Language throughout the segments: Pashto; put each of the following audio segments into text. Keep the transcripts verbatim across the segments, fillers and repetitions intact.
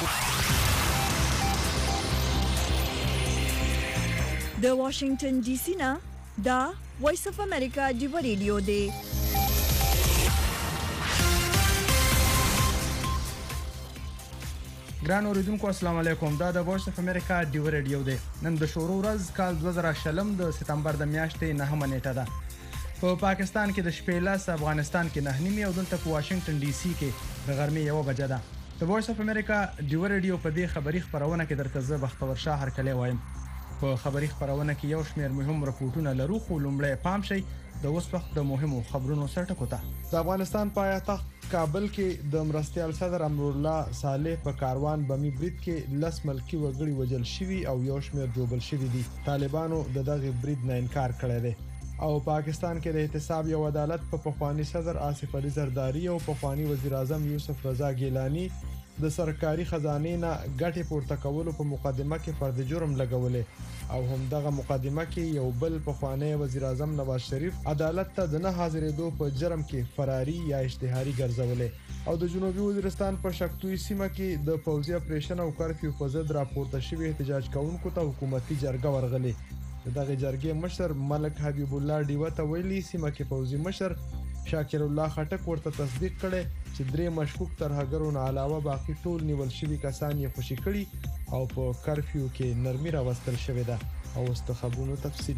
د واشنگټن ډي سي نه دا وایس اف امریکا ډیو ریډیو دی. ګران اوریدونکو السلام علیکم. دا د وایس اف امریکا ډیو ریډیو دی. نن د شروع ورځ کال دوه زره شلم د سپتمبر د میاشتې نهمه نیټه ده. په پاکستان کې د شپې لاس، افغانستان کې نه نیمه او دلته په واشنگټن ډي سي کې د غرمې یو بجه ده. د وایس اف امریکا ډیو ریډیو په دې خبري خبرونه کې درته زه بختور شاه هرکلی وایم. په خبري خبرونه کې یو شمېر مهم رپورټونه لرو، خو لومړی پام شي د اوس وخت د مهمو خبرونو سرټکو ته. د افغانستان پایتخت کابل کې د مرستیال صدر امرالله صالح په کاروان بمی برید کې لس ملکی وګړي وژل شوي او یو شمېر جوړل شوي دي. طالبانو د دغه برید نه انکار کړی دی. او پاکستان کې د احتساب یو عدالت په پخوانی صدر آصف علي زرداری او پخوانی وزیر اعظم یوسف رضا ګیلانی د سرکاري خزانې نه ګټې پورته کولو په مقدمه کې فرد جرم لګولې او هم دغه مقدمه کې یو بل پخوانی وزیر اعظم نواز شریف عدالت ته د نه حاضرېدو په جرم کې فراری یا اشتهاري ګرځولې. او د جنوبي وزیرستان په شکتوي سیمه کې د پوځي اپریشن او کرفیو په ضد راپورته شوی احتجاج کوونکو ته حکومتي جرګه ورغلې. دغه جرګې مشر ملک حبیب الله ډیوه ته ویلي سیمه کې پوځي مشر شاکر الله خټک ورته تصدیق کړي چې درې مشکوک ترهګرو نه علاوه باقي ټول نیول شوي کسان یې خوشي کړي او په کرفیو کې نرمي راوستل شوې ده. او اوس د خبرونو تفصیل.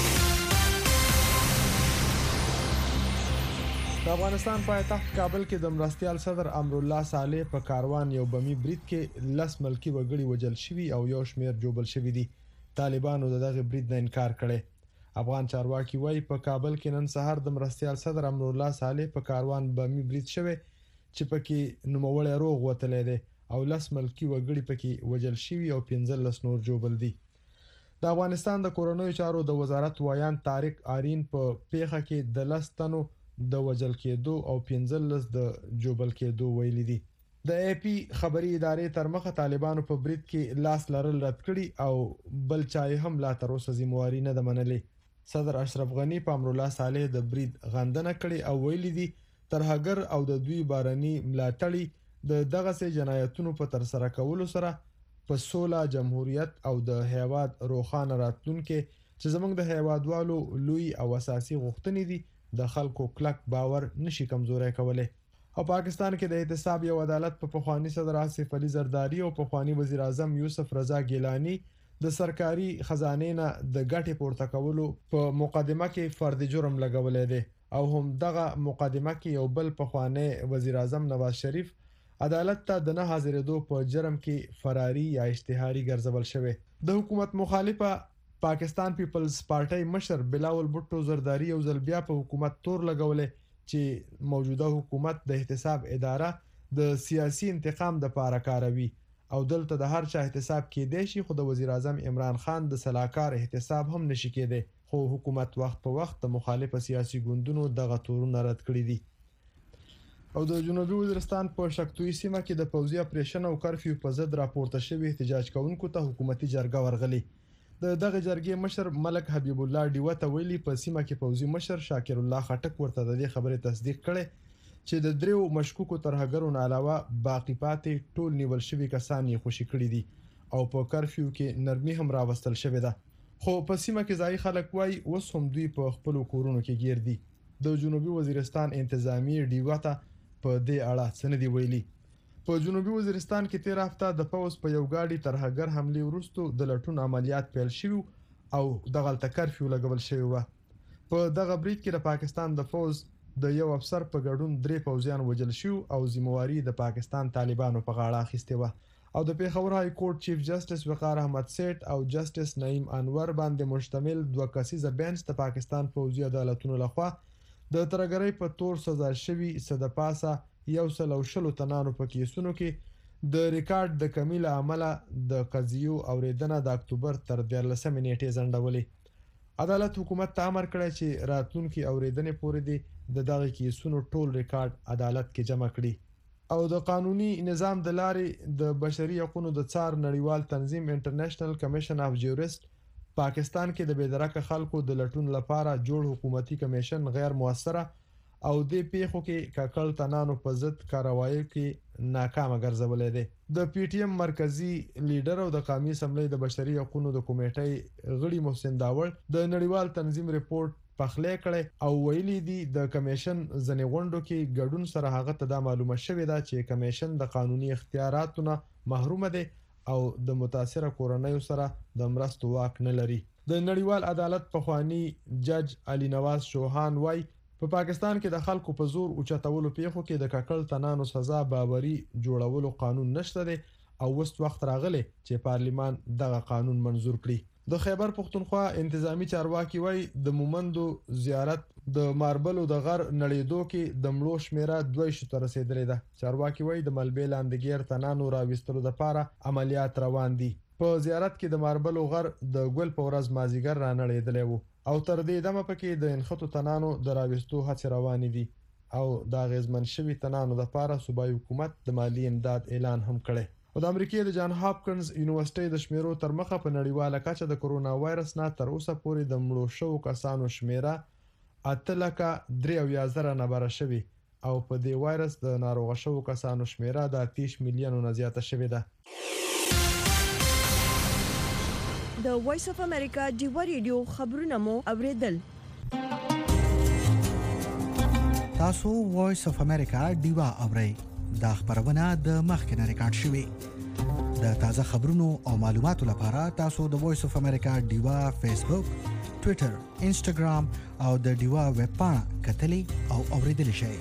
د افغانستان پایتخت کابل کې د مرستیال صدر امرالله صالح په کاروان یو بمی برید کې لس ملکی وګړي وژل شوي او یو شمېر جوړل شوي دي. طالبانو دغه برید نه انکار کړي. افغان چارواکي وايي په کابل کې نن سهار د مرستیال صدر امرالله صالح په کاروان بمی برید شوی چې پکې نوموړی روغ وتلی دی او لس ملکی وګړي پکې وژل شوي او پنځلس نور جوړل دي. د افغانستان د کورنیو چارو د وزارت وایان طارق آرین په پیښه کې د لس تنو د وژل کېدو او پنځلس د جوړل کېدو ویلي دي. د ای پی خبري ادارې تر مخه طالبانو په برید کې لاس لرل رد کړي او بل چای هم لا تر اوسه ذمہواری نه ده منلې. صدر اشرف غنی په امرالله صالح د برید غندنه کړي او ویلي دي ترهګر او د دوی بارني ملاتړي د دغه سي جنایتونو په تر سره کولو سره په سوله جمهوریت او د هیواد روخانه راتلونکو چې زموږ د هیوادوالو لوی او اساسي غوښتنې دي د خلکو کلک باور نشي کمزوري کولای. او پاکستان کې د احتساب یو عدالت په پخوانی صدر آصف علي زرداری او پخوانی وزیر اعظم یوسف رضا ګیلانی د سرکاري خزانې نه د ګټې پورته کولو په مقدمه کې فرد جرم لګولې دی او هم دغه مقدمه کې یو بل پخوانی وزیر اعظم نواز شریف عدالت ته د نه حاضرېدو په جرم کې فراری یا اشتهاري ګرځول شوی. د حکومت مخالفه پاکستان پیپلز پارټي مشر بلاول بوټو زرداری یو ځل بیا په حکومت تور لګولې چې موجوده حکومت د احتساب اداره د سیاسي انتقام د پاره کاروي او دلته د هر چا احتساب کېدای شي، خو د وزیر اعظم عمران خان د سلاکار احتساب هم نشي کېدای. خو حکومت وخت په وخت د مخالفه سیاسي ګوندونو دغه تورونه رد کړی دي. او د جنوبي وزیرستان په شکتوي سیمه کې د پوځي اپریشن او کرفیو په ضد راپورته شوی احتجاج کوونکو ته حکومتي جرګه ورغلې. د دغه جرګې مشر ملک حبیب الله ډیوه ته ویلي په سیمه کې پوځي مشر شاکر الله خټک ورته د دې خبرې تصدیق کړي چې د دریو مشکوکو ترهګرو نه علاوه باقی پاتې ټول نیول شوي کسان یې خوشي کړي دي او په کرفیو کې نرمي هم راوستل شوې ده. خو په سیمه کې ځای خلک وایي اوس هم دوی په خپل کورونو کې گیر دي. د جنوبي وزیرستان انتظامی ډیوه ته په دې اړه څه نه دی ویلي. په جنوبي وزیرستان کې تیر هفته د پوز په یو گاډي ترهګر حمله وروسته د لټون عملیات پیل شوی او دغه کرفیو لګول شوی و. په دغه برید کې د پاکستان د فوز د یو افسر په ګډون درې پوځیان وژل شو او ذمہواری د پاکستان طالبانو په غاړه اخیسته و. او د پیښور های کورټ چیف جسټس وقار احمد سیټ او جسټس نعیم انور باندې مشتمل دوه کسیزه بینچ د پاکستان پوځي عدالتونو لخوا د ترهګرۍ په تور سزا شوی صد پاسه یو سل او شلو تنانو په کیسونو کې د ریکارډ د کمی له امله د قضیو اوریدنه د اکتوبر تر دیارلسمې نیټې ځنډولې. عدالت حکومت ته امر کړی چې راتلونکي اوریدنې پورې دی د دغه کیسونو ټول ریکارډ عدالت کې جمع کړي. او د قانوني نظام د لارې د بشري حقوقو د څار نړیوال تنظیم انټرنیشنل کمیشن اف جورست پاکستان کې د بېدرکه خلکو د لټون لپاره جوړ حکومتي کمیشن غیر موثره او د پیښو کې کاکل تنانو په ضد کاروایی کې ناکامه ګرځولې ده. د پی ټی ایم مرکزی لیډر او د قومي اسمبلی د بشري حقوقو د کمیټې غړي محسن داوړ د نړیوال تنظیم ریپورت پخلې کړي او ویلي دي د کمیشن ځنې غونډو کې ګډون سره هغه ته دا معلومه شوې ده چې کمیشن د قانوني اختیاراتو نه محروم دی او د متاثره کورنیو سره د مرستو واک نه لري. د نړیوال عدالت پخوانی جج علي نواز شوهان وای په پا پاکستان کې د خلکو په زور اوچتولو پیښو کې د ککړ تنانو سزا باوري جوړولو قانون نشته دی او وست وخت راغلی چې پارلیمان دغه قانون منزور کړي. د خیبر پختونخوا انتظامی چارواکي وای د مومندو زیارت د ماربلو د غر نړیدو کې د مړو شمیره دوه شو تر رسیدلې ده. چارواکي وای د ملبې لاندګیر تنانو راوستلو لپاره عملیات روان دي. په زیارت کې د ماربلو غر د ګل په ورځ مازیګر رانړېدلی وو او تر دې دمه پکې د انخطو تنانو د راوستو هڅې روانې دي او د اغیزمن شوي تنانو لپاره صوبایي حکومت د مالی امداد اعلان هم کړی. او د امریکای د جان هاپکنز یونیورسيټي د شمیرو تر مخه په نړیواله کچه د کورونا وایرس نه تر اوسه پورې د مړو شوو کسانو شمیره اته لکه درې اویا زره نه بره شوې او په دې وایرس د ناروغ شوو کسانو شمیره د اتیش میلیونو نه زیاته شوې ده. د وایس اف امریکا ډیوا ریډیو خبرونه مو اوریدل. تاسو وایس اف امریکا ډیوا اورئ. دا خبرونه د مخکنه ریکارډ شوې. د تازه خبرونو او معلوماتو لپاره تاسو د وایس اف امریکا ډیوا فیسبوک، ټوئیټر، انسټاګرام او د ډیوا ویب پاڼه کتلی او اوریدل شئ.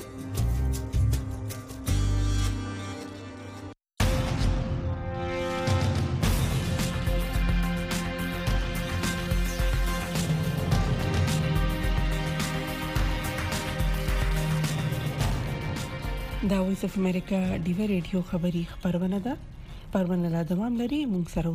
دا وایس اف امریکا ډیوا ریډیو خبری خبرونه ده. پرونه لا دوام لري. موږ سره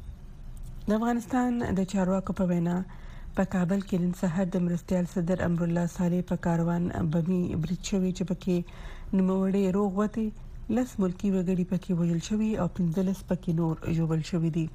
اوسئ. د افغانستان د چارواکو په وینا په کابل کې نن سهار د مرستيال صدر امر الله صالح په کاروان بمي برید شوی چې پکې نوموړي روغ وته لس ملکی وګړي پکې وژل شوی او پنځلس پکې نور ژوبل شوی دي.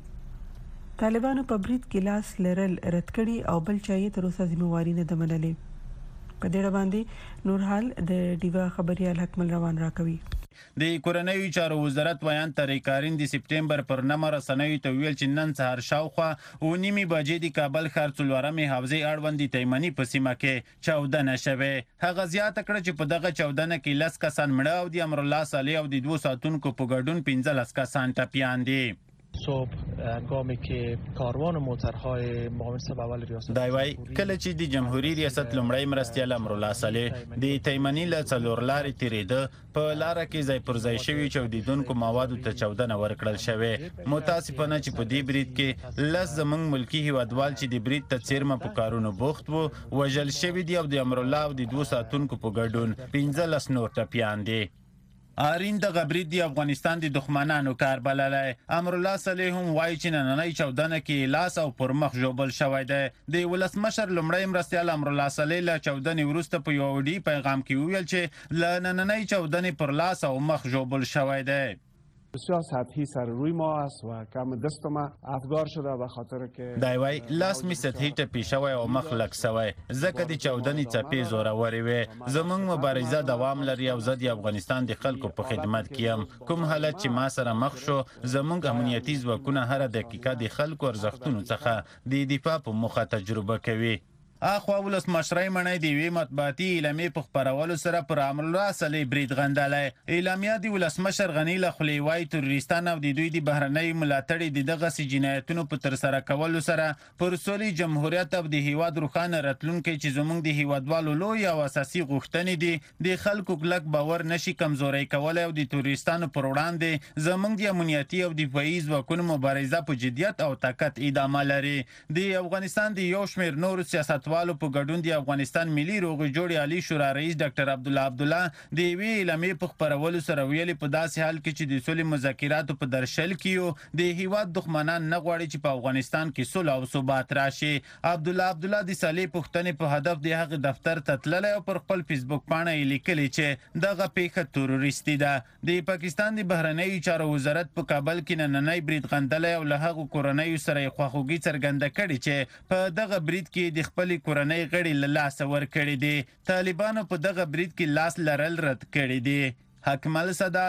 طالبانو په برید کې لاس لرل رد کړي او بل چا یې تر اوسه ذمہواری نه ده منلې. په دې باندې نور حال د ډیوا خبريال حکمل روان راکوي. د کورنیو چارو وزارت ویان طریقارین د سپټمبر پر نمبر رسنیو ته ویل چې نن سهار شاوخوا او نیمه بجې د کابل ښار څلورمې حوزې اړوند تیمنی په سیمه کې چاودنه شوه. هغه زیاته کړه چې په دغه چاودنه کې لس کسان مړه او د امر الله صالح او د دوه ساتونکو په ګډون پنځلس کسان ټپیان دي. صبح هنگامی که کاروان موترهای معاون صاحب اول ریاست دایوي کله چې د جمهوریت ریاست لومړی مرستيال امر الله صالح د تیمنی له څلور لارې تیریده په لار کې ځای پر ځای شوی چودیدونکو موادو ته چاودنه ورکړل شوې. متاسفانه چې په دې برید کې لس زمنګ ملکی هیوادوال چې د برید ته چیرمه په کارونو بوخت وو وژل شوی دی او د امر الله او د دوه ساتونکو په ګډون پنځلس نور ټپیان دي. آرین د غبرید دی افغانستان د دښمنانو کار بللای. امر الله صالح هم وایي چې نننۍ چاودنه کې لاس او پر مخ جوبل شوی دی. د ولسمشر لومړی مرستيال امر الله صالح له چاودنې وروسته په یو ویډیو پیغام کې ویل چې له نننۍ چاودنې پر لاس او مخ جوبل شوی دی. بسیار سطحی سر روی ما است و کم دست ما افگار شده به خاطر که دایوي لاس می سطحی ټپي شوی او مخ لک شوی ځکه د چاودنې څپې زورورې وي. زمونږ مبارزه دوام لري او زه د افغانستان د خلکو په خدمت کې یم. کوم حالت چې ما سره مخ شو زمونږ امنیتي ځواکونه هر دقیقه د خلکو ارزښتونو څخه د دفاع په موخه تجربه کوي. اخوا ولسمشرۍ منۍ د یوې مطبوعاتي اعلامیې په خپرولو سره پر امر الله صالح برید غندلی. اعلامیه د ولسمشر غني له خولې وایي تروریستان او د دوی د بهرنۍ ملاتړي د دغسې جنایتونو په ترسره کولو سره پر سولې جمهوریت او د هیواد روښانه راتلونکی چې زموږ د هیوادوالو لوی او اساسي غوښتنې دي د خلکو کلک باور نشي کمزوری کولی او د تروریستانو پر وړاندې زموږ د امنیتي او دفاعي ځواکونو مبارزه په جدیت او طاقت ادامه لري. د افغانستان د یو شمېر نورو سیاست والو په ګډون د افغانستان ملي روغې جوړې عالی شورا رئیس ډاکټر عبدالله عبدالله د یوې اعلامیې په خپرولو سره ویلي په داسې حال کې چې د سولې مذاکراتو په درشل کې یو د هیواد دښمنان نه غواړي چې په افغانستان کې صلح او ثبات راشي. عبدالله عبدالله د صالح پوښتنې په هدف د هغه دفتر ته تللی او پر خپل فیسبوک پاڼه یې لیکلي چې دغه پیښه تروریستي ده. د پاکستان د بهرنیو چارو وزارت په کابل کې نننۍ برید غندلی او له هغو کورنیو سره یې خواخوږي څرګنده کړې چې په دغه برید کې د خپلې کورنۍ غړي له لاسه ورکړي دي. طالبانو په دغه برید کې لاس لرل رد کړي دي. حکمل سادات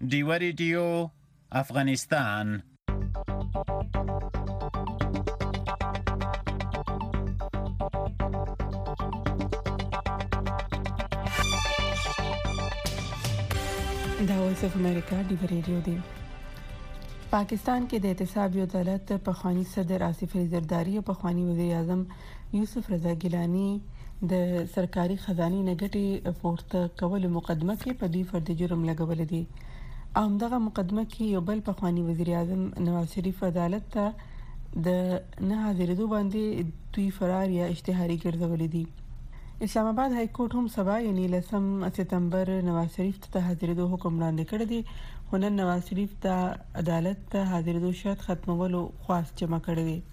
ډیوه ریډیو افغانستان. دا وایس اف امریکا ډیوه ریډیو دی. پاکستان کې د احتسابي عدالت پخوانی صدر آصف علي زرداری او پخوانی وزیر اعظم یوسف رضا ګیلانی د سرکاري خزانه نګټي پورته کول مقدمه کې په دې فرد جرم لګول دي. همدغه مقدمه کې یو بل پخوانی وزیر اعظم نواز شریف عدالت ته د نه حاضرېدو باندې دوی فرار یا اشتهاري ګرځولې دي. اسلام آباد های کورټ هم سبا یعنی لسم سپتمبر نواز شریف ته حاضرېدو حکم وړاندې کړی دی. خو نن نواز شریف د عدالت ته حاضرېدو شرط ختمولو خواست جمع کړی دی.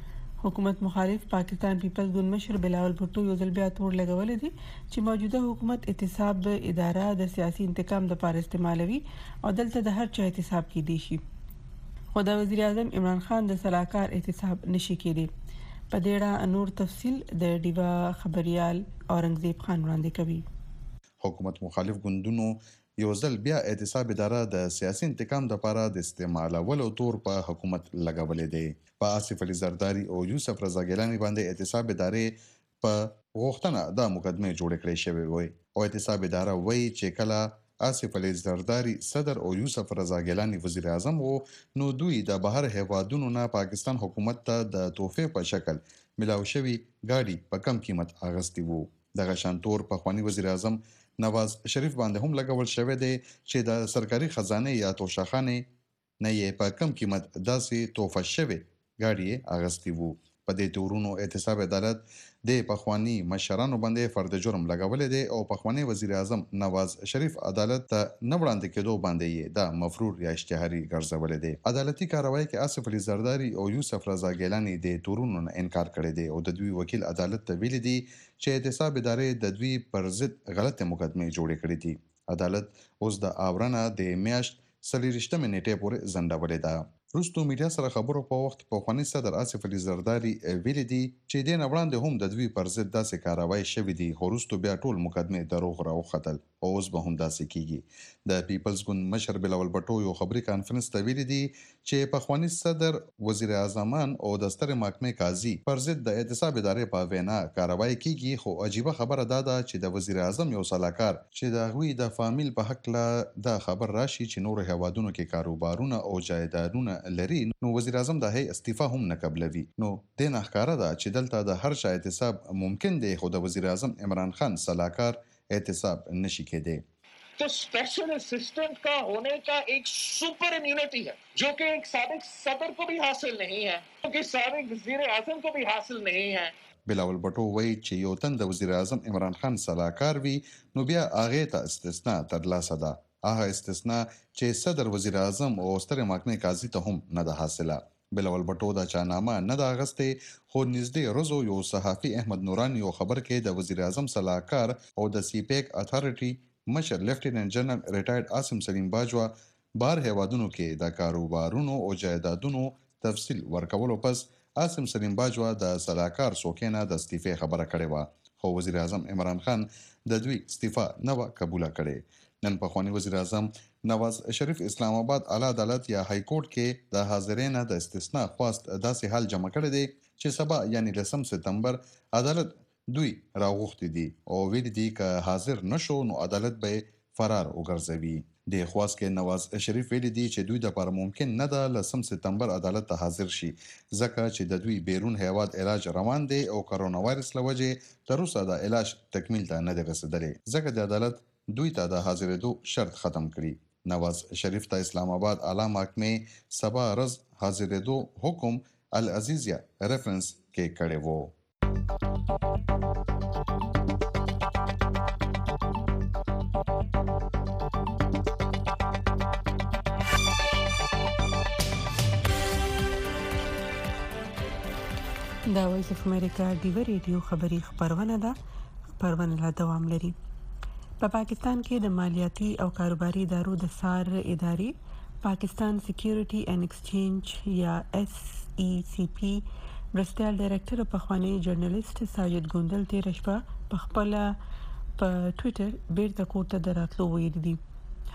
حکومت مخالف پاکستان پیپلز ګوند مشر بلاول بھټو یو ځل بیا تور لګولې دي چې موجوده حکومت احتساب اداره د سیاسي انتقام لپاره استعمالوي او دلته د هر چا احتساب کیدی شي. خو د وزیر اعظم عمران خان د سلاکار احتساب نشي کېدی. په دې اړه نور تفصیل د ډیوا خبريال اورنګزیب خان وړاندې کوي. حکومت مخالف ګوندونو یو ځل بیا احتساب اداره د سیاسي انتقام لپاره د استعمالولو تور په حکومت لګولې دی. په آصف علي زرداری او یوسف رضا ګیلانی باندې احتساب ادارې په غوښتنه د مقدمه جوړ کړې شوی وي او احتساب اداره وایي چې کله آصف علي زرداری صدر او یوسف رضا ګیلانی وزیر اعظم وو نو دوی د بهر هیوادونو نه پاکستان حکومت ته د تحفه په شکل ملاو شوی گاډي په کم قیمت اغستی وو. دغه شانتور په خواني وزیر اعظم نواز شریف باندې هم لګول شوی دی چې د سرکاري خزانه یا توشخانه نه یې په کم قیمت داسې تحفه شوی گاډي اغستی وو. په دې تورونو احتساب عدالت د پخوانی مشرانو باندې فرد جرم لګولې دی او پخوانی وزیر اعظم نواز شریف عدالت ته نه وړاندې کېدو باندې د مفرور یا اشتهاري ګرځولې دی. عدالتي کاروایی کې آصف علي زرداری او یوسف رضا ګیلانی د تورونو نه انکار کړی دی او د دوی وکیل عدالت ته ویلي دی چې احتساب ادارې د دوی پر ضد غلطه مقدمه جوړې کړې دي. عدالت اوس د آورنه د میاشت څلوېښتمې نیټې پورې ځنډولې ده. وروستو میډیا سره خبرو په وخت پخوانی صدر آصف علي زرداری ویلي دي چې دې نه وړاندې هم د دوی پر ضد داسې کاروایی شوې دي خو وروستو بیا ټول مقدمې دروغ راوختل او اوس به هم داسې کیږي. د پیپلز ګوند مشر بلاول بھټو یو خبري کانفرنس ته ویلي دي چې پخوانی صدر وزیر اعظمان او د ستر محکمې قاضي پر ضد د احتساب ادارې په وینا کاروایی کیږي. خو عجیبه خبره دا ده چې د وزیر اعظم یو سلاکار چې د هغوی د فامیل په حق له دا خبر راشي چې نور هیوادونو کې کاروبارونه او جایدادونه لري نو وزیر اعظم د هي استعفا هم نه قبلوي. نو د نه ښکارا ده چې دلته د هر چا احتساب ممکن دی خو د وزیر اعظم عمران خان سلاکار احتساب نشي کېدی. तो special assistant का होने का एक सुपर इम्यूनिटी है जो कि एक साबिक सदर को भी हासिल नहीं है, क्योंकि साबिक वजीर आजम को भी हासिल नहीं है. بلاول بھټو وایي چې یو تن د وزیر اعظم عمران خان سلاکار وي نو بیا هغه ته استثناء ترلاسه ده. هغه استثناء چې صدر وزیر اعظم او ستر محکمې قاضي ته هم نه ده حاصله. بلاول بھټو دا چانامه نه ده اغستې خو نږدې روزو یو صحافي احمد نورانی یو خبر کې د وزیر اعظم سلاکار او د سی پیک اتھارټي مشر لیفټیننټ جنرال ریټایرډ عاصم سلیم باجوا بهر هیوادونو کې د کاروبارونو او جایدادونو تفصیل ورکولو پس عاصم سلیم باجوا د سلاکار سوکینه د استعفا خبره کړې و خو وزیر اعظم عمران خان د دوی استعفا نه و قبول کړي. نن پخوانی وزیر اعظم نواز شریف اسلام آباد اعلی عدالت یا های کورټ کې د حاضرینو د استثناء خواست داسې حال جمع کړی دی چې سبا یعنی لسم سپتمبر عدالت دوی راغوښتي دي او ویلي دي که حاضر نشو نو عدالت به فرار وګرځوي. د خواست کې نواز شریف ویلي دي چې دوی د لپاره ممکن نه ده لسم سپتمبر عدالت ته حاضر شي ځکه چې د دوی بیرون هیواد علاج روان دی او کرونا وایرس له وجې تر اوسه د علاج تکمیل ته نه دی رسیدلی ځکه د عدالت دوی ته د حاضرېدو شرط ختم کړي. نواز شریف ته اسلام آباد اعلی محکمې سبا ورځ حاضرېدو حکم العزیزیه ریفرنس کې کړی وو. دا وایس اف امریکا ډیوه ریډیو خبري خبرونه ده. خبرونه لا دوام لري. په پاکستان کې د مالیاتي او کاروباري ادارو د سار ادارې پاکستان سکیورټي اینڈ ایکسچینج یا ایس ای سی پی برسټل ډایریکټر او پخوانی جرنالست ساجد ګوندل تیر شپه په خپل په ټوئیټر بیرته کوټه دراتلو ویل دي.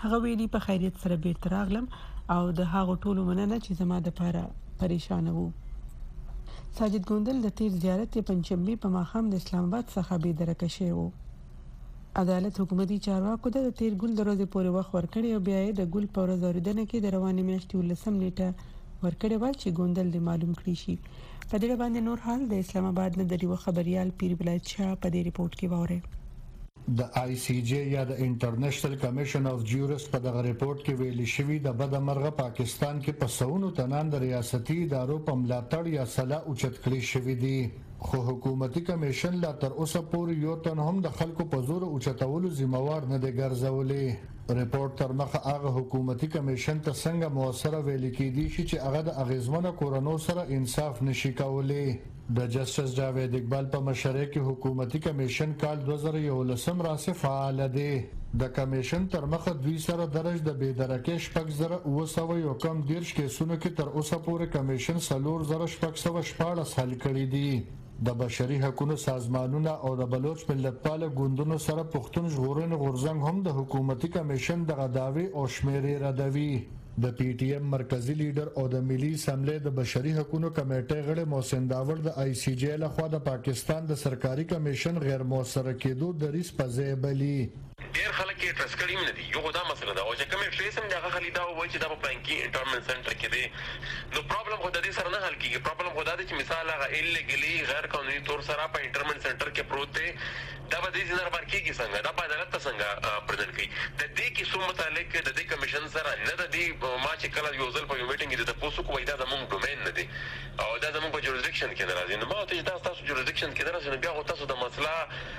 هغه ویلي په خیریت سره بیرته راغلم او د هغو ټولو مننه چې زما د لپاره پریشان وو. ساجد ګوندل د تیر زیارت پنځشنبه په ماښام د اسلام آباد څخه بې درکه شوی وو. عدالت حکومتي چارواکو د تیر ګل د ورځې پورې وخت ورکړی او بیا یې د ګل په ورځ اورېدنه کې د روانې میاشتې ولسم نیټه ورکړې وه چې ګوندل دې معلوم کړی شي. په دې باندې نور حال د اسلام آباد نه د یوه خبريال پیر ولایت شاه په دې ریپورت کې واورئ. د آی سی جی یا د انټرنیشنل کمیشن اف جورست په دغه ریپورت کې ویل شوی د بدمرغه پاکستان کې په سونو تنان د ریاستي ادارو په ملاتړ یا صلاح اوچت کړی شوی دی، خو حکومتي کمیشن لا تر اوسه پورې یو تن هم د خلکو په زور اوچتولو ذمہوار نه دی ګرځولې. ریپورت تر مخه هغه حکومتي کمیشن ته څنګه موثره ویل کېدی شي چې هغه د اغیزمنه کورونو سره انصاف نشي کولای. د جسټس جاوید اقبال په مشرۍ کې حکومتي کمیشن کال دوه زره یولسم راځي فعال دی. د کمیشن تر مخه دوی سره درج د بېدرکې شپږ زره اوه سوه یو کم دیرش کیسونو کې تر اوسه پورې کمیشن څلور زره شپږ سوه شپاړس حل کړي دي. د بشري حقوقو سازمانونه او د بلوچ ملتپال ګوندونو سره پښتون ژغورنې غورځنګ هم د حکومتي کمیشن د غداوي او شمیرې ردوي. د پی ټی ایم مرکزی لیډر او د ملي اسمبلی د بشري حقوقو کمیټې غړي محسن داور د آی سی جی لخوا د پاکستان د سرکاري کمیشن غیر موثره کېدو د ریس په ځای بلی. ډیر خلک یې ټرست کړي نه دي. یو دا مسله ده او چې کوم ټریس هم دغه خلی دا وایي چې دا په بانکي انټرمنټ سنټر کې دی، نو پرابلم خو د دې سره نه حل کیږي. پرابلم خو دا دی چې مثال هغه ایلیګلی غیر قانوني تور سره په انټرمنټ سنټر کې پروت دی، دا به دې څنګه بار کېږي څنګه دا په عدالت ته څنګه پرځل کوي. د دې کې څو متعلق د دې کمیشن سره نه د دې ما چې کله یو ځل په یو میټینګ کې د تاسو کوی دا زموږ ډومین نه دی او دا زموږ په جوریسډکشن کې نه راځي. نو ما ته دا تاسو جوریسډکشن کې نه راځي، نو بیا تاسو د مسله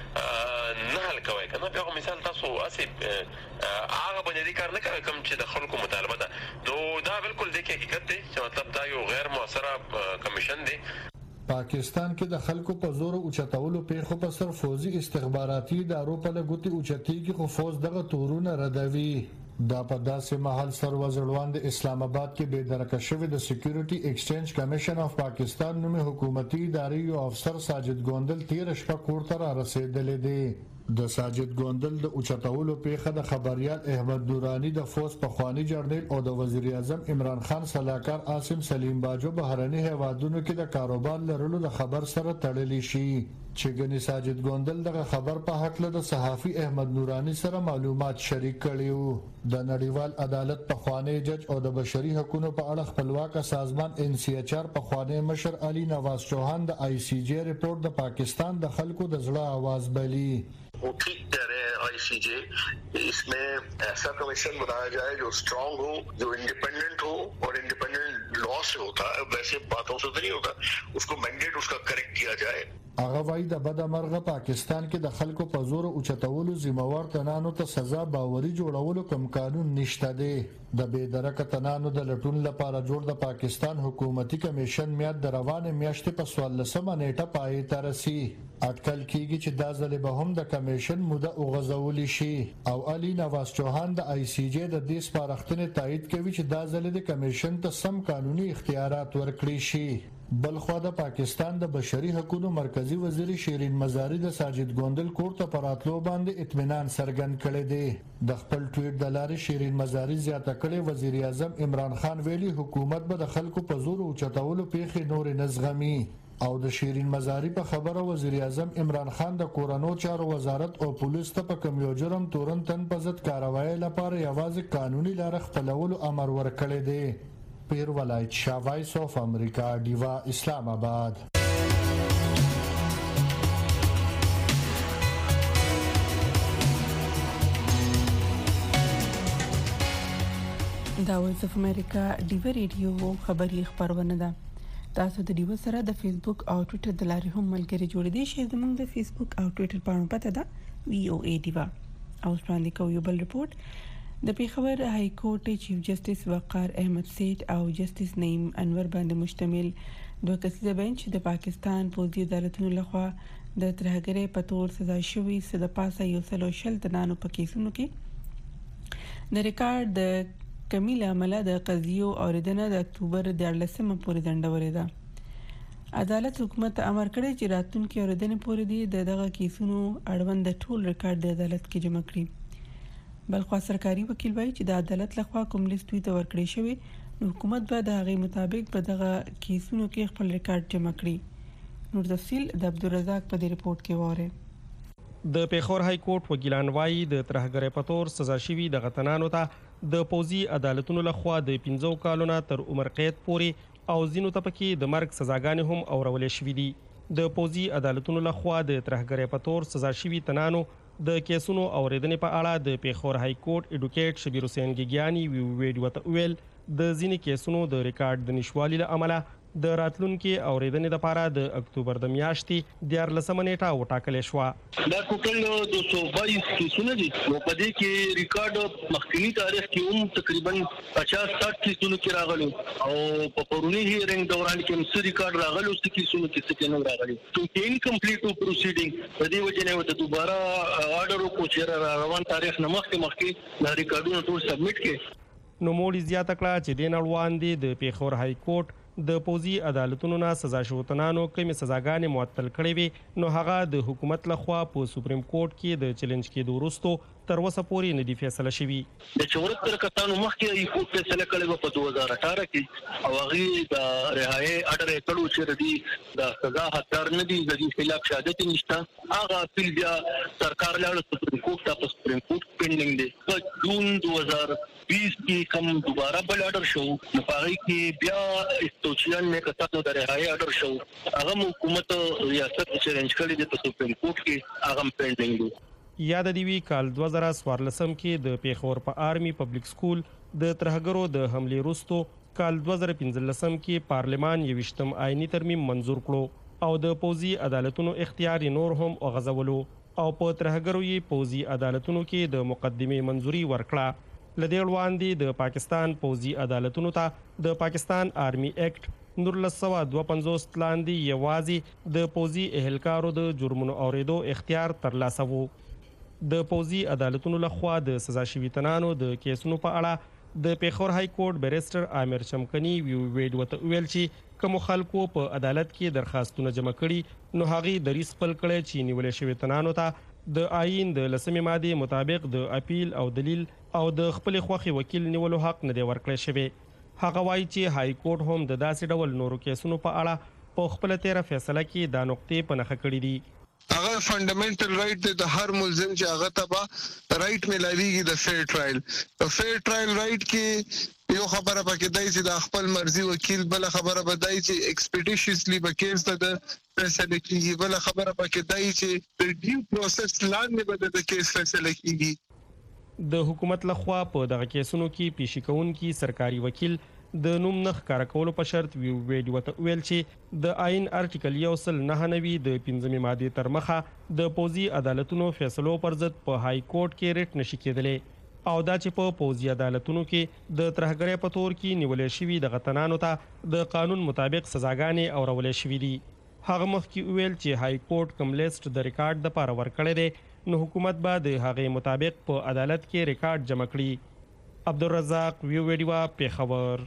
نه حل کوي کنه. بیا مثال تاسو اسی هغه باندې کار نه کوي کوم چې د خلکو مطالبه ده. نو دا بالکل د حقیقت دی چې مطلب دا یو غیر موثره کمیشن دی. پاکستان کې د خلکو په زور اوچتولو پیښو په سر فوزي استخباراتي ادارو په لګوتي اوچتيږي، خو فوز دغه تورونه ردوي. دا په داسې محل سر وزړوان د اسلام آباد کې بې درکه شوی د سکیورټي ایکسچینج کمیشن اف پاکستان نومي حکومتي ادارې یو افسر ساجد ګوندل تیر شپه کور ته را رسیدلی دی. د ساجد ګوندل د اوچتولو پیښه د خبريال احمد نورانی د فوز پخوانی جرنیل او د وزیر اعظم عمران خان صلاحکار عاصم سلیم باجو بهرني هیوادونو کې د کاروبار لرلو د خبر سره تړلی شي، چې ګنې ساجد ګوندل دغه خبر په حق له د صحافي احمد نورانی سره معلومات شریک کړي. د نړیوال عدالت پخوانی جج او د بشري حقوقو په اړه خپلواک سازمان ان سی ایچ آر پخوانی مشر علي نواز چوهان د آی سی جی ریپورت د پاکستان د خلکو د زړه आवाज بلی. वो ठीक कह रहे हैं आई सी जे, इसमें ऐसा कमीशन बनाया जाए जो स्ट्रांग हो, जो इंडिपेंडेंट हो और इंडिपेंडेंट लॉ से होता है, वैसे बातों से तो नहीं होता. उसको मैंडेट उसका करेक्ट किया जाए. هغه وایي د بدمرغه پاکستان کې د خلکو په زور اوچتولو ذمہوار تنانو ته سزا باوري جوړولو کوم قانون نشته دی. د بې درکه تنانو د لټون لپاره جوړ د پاکستان حکومتي کمیشن میاد د روانې میاشتې په څوارلسمه نیټه پای ته رسي. اټکل کیږي چې دا ځل به هم د کمیشن موده وغځول شي او علي نواز چوهان د آی سی جی د دې سپارښتنې تایید کوي چې دا ځل د کمیشن ته سم قانوني اختیارات ورکړي شي. بلخوا د پاکستان د بشري حقوقو مرکزی وزیر شیرین مزاری د ساجد ګوندل کور ته پراتلو باندې اطمینان څرګند کړی دی. د خپل ټویټ د لارې شیرین مزاری زیاته کړې وزیر اعظم عمران خان ویلي حکومت به د خلکو په زور اوچتولو پیښې نورې نه زغمي. او د شیرین مزاری په خبره وزیر اعظم عمران خان د کورونو چارو وزارت او پولیس ته په کوم یو جرم تورن تن په ضد کاروایی لپاره یوازې قانوني لار خپلولو امر ورکړی دی. پیر ولایت شاه، وایس اف امریکا، ډیوا، اسلام آباد. دا وایس اف امریکا ډیوا ریډیو خبري خبرونه ده. تاسو د ډیوا سره د فیسبوک او ټوئیټر د لارې هم ملګري جوړ دي. شي زموږ د فیسبوک او ټوئیټر باندې پته ده وی او ای ډیوا. او وړاندې کوو یو بل ریپورت. د پیښور های کورټ چیف جسټس وقار احمد سیټ او جسټس نعیم انور باندې مشتمل دوه کسیزه بنچ د پاکستان پولیسي عدالتونو لخوا د ترهګرۍ په تور سزا شوی سده پاسه یو سلو شل تنانو په کیسونو کې د ریکارډ د کمی له امله د قضیو اوریدنه د اکتوبر د لسمه پورې ځنډولې ده. عدالت حکومت امر کړی چې راتلونکي اوریدنې پورې د دغه کیسونو اړوند ټول ریکارډ د عدالت کې جمع کړي. بلخوا سرکاري وکیل وایي چې د عدالت لخوا کوم لیست وی ته ورکړی شوی نو حکومت به د هغې مطابق په دغه کیسونو کې خپل ریکارډ جمع کړي. نور تفصیل د عبدالرزاق په دې رپورت کې واره. د پیښور های کورټ وکیلان وایي د ترهګرۍ په تور سزا شوي د غتنانو ته د پوځي عدالتونو لخوا د پنځو کالونو تر عمر قید پورې او ځینو ته پکې د مرګ سزاګانې هم اورولې شوې دي. د پوځي عدالتونو لخوا د ترهګرۍ په تور سزا شوي تنانو د کیسونو اوریدنې په اړه د پیښور های کورټ اډوکیټ شبیر حسین ګیګیانی ویډیو ته ویل د ځینې کیسونو د ریکارډ د نشوالي له امله د راتلونکو اوریدنې لپاره د اکتوبر د میاشتې دیارلسمه نیټه وټاکلې شو. دا ټوټل دوه سوه بایس کیسونه دي نو په دې کې ریکارډ مخکنی تاریخ کې هم تقریبا پچاس ساټ کیسونه کې راغلي او په پرونی هیرنګ دوران کې هم څه ریکارډ راغلي او څه کیسونه کې څه نه راغلي. ټو انکمپلیټ پروسیډینګ په دې وجه نه وته دوباره آرډر وکړو چې روان تاریخ نه مخکې مخکې دا ریکارډونه ټول سبمیټ کړي. نو موږ زیاته کړه چې د نړوان دي د پیښور های کورټ د پوځي عدالتونو نه سزا شوتنانو کومې سزاګانې معطل کړې وي نو هغه د حکومت لخوا په سپریم کورټ کې د چیلنج کېدو وروسته تر اوسه پورې نه دی فیصله شوی. د چورتر کسانو مخکې ای کورټ فیصله کړې په دوه هزار اټھارہ کې او هغه د رهایی اډر کړو چې ردی د سزا حقدار نه دي د دې خلاف شهادت نشته هغه اپیل بیا سرکار لاړ سپریم کورټ ته په سپریم کورټ پینډینګ دی. په جون دوه هزار بیس کې کوم دوباره بل اډر شو نو هغه کې بیا توچیان نه کتابو د رهایی اډر شو هغه حکومت ریاست چیلنج کړی د سپریم کورټ کې هغه پینډینګ دی. یاد دی وی کال دوه زره څوارلسم کې د پیښور په آرمي پبلک سکول د ترهګرو د حمله وروسته کال دوه زره پنځلسم کې پارلمان یوشتم آئینی ترمیم منزور کړو او د پوځي عدالتونو اختیار نور هم غځولو او په ترهګرو یې پوځي عدالتونو کې د مقدمه منزوري ورکړه. لدې وړاندې د پاکستان پوځي عدالتونو ته د پاکستان آرمي ایکټ نورلس سوه دوه پنځوس لاندې یوازې د پوځي اهلکارو د جرمونو اوریدو اختیار ترلاسه وو. د پوځي عدالتونو لخوا د سزا شوي تنانو د کیسونو په اړه د پیښور های کورټ بیرسټر عامر چمکني ویډیو ته ویل چې کوم خلکو په عدالت کې درخواستونه جمع کړي نو هغه د ریس خپل کړي چې نیولې شوی تنانو ته د آئین د لسمې ماده مطابق د اپیل او دلیل او د خپل خوخي وکیل نیولو حق نه دی ورکړی شوی. هغه وایي چې های کورټ هم د داسې ډول نورو کیسونو په اړه په خپل تیر فیصله کې دا نقطې په نښه کړې دي. هغه فندامنټل رائټ دی د هر ملزم چې هغه ته رائټ ملاويږي د فیر ټرایل. د فیر ټرایل رائټ کې یو خبره پکې دی چې د خپل مرزي وکیل بل خبره بدای چې ایکسپیډیشنلی به کیس ته د فیصله کیږي بل خبره پکې دی چې د ډیو پروسس لاندې به د کیس فیصله کیږي. د حکومت لخوا په دغه کیسونو کې پیشي کوونکی سرکاري وکیل د نوم نخ کار کولو په شرط ویډیو ته ویل چې د آئین ارټیکل یو سل نه نوي د پنځمې ماده تر مخه د پوځي عدالتونو فیصلو پر ضد په های کورټ کې ریټ نشي کېدلی او دا چې په پوځي عدالتونو کې د ترهګرۍ په تور کې نیولې شوی د غتنانو ته د قانون مطابق سزاګانې اورولې شوې دي. هغه مخکې ویل چې های کورټ کوم لیست د ریکارډ د پاره ورکړی دی نو حکومت به د هغې مطابق په عدالت کې ریکارډ جمع کړي. عبدالرزاق ویو ویډیو پیښور.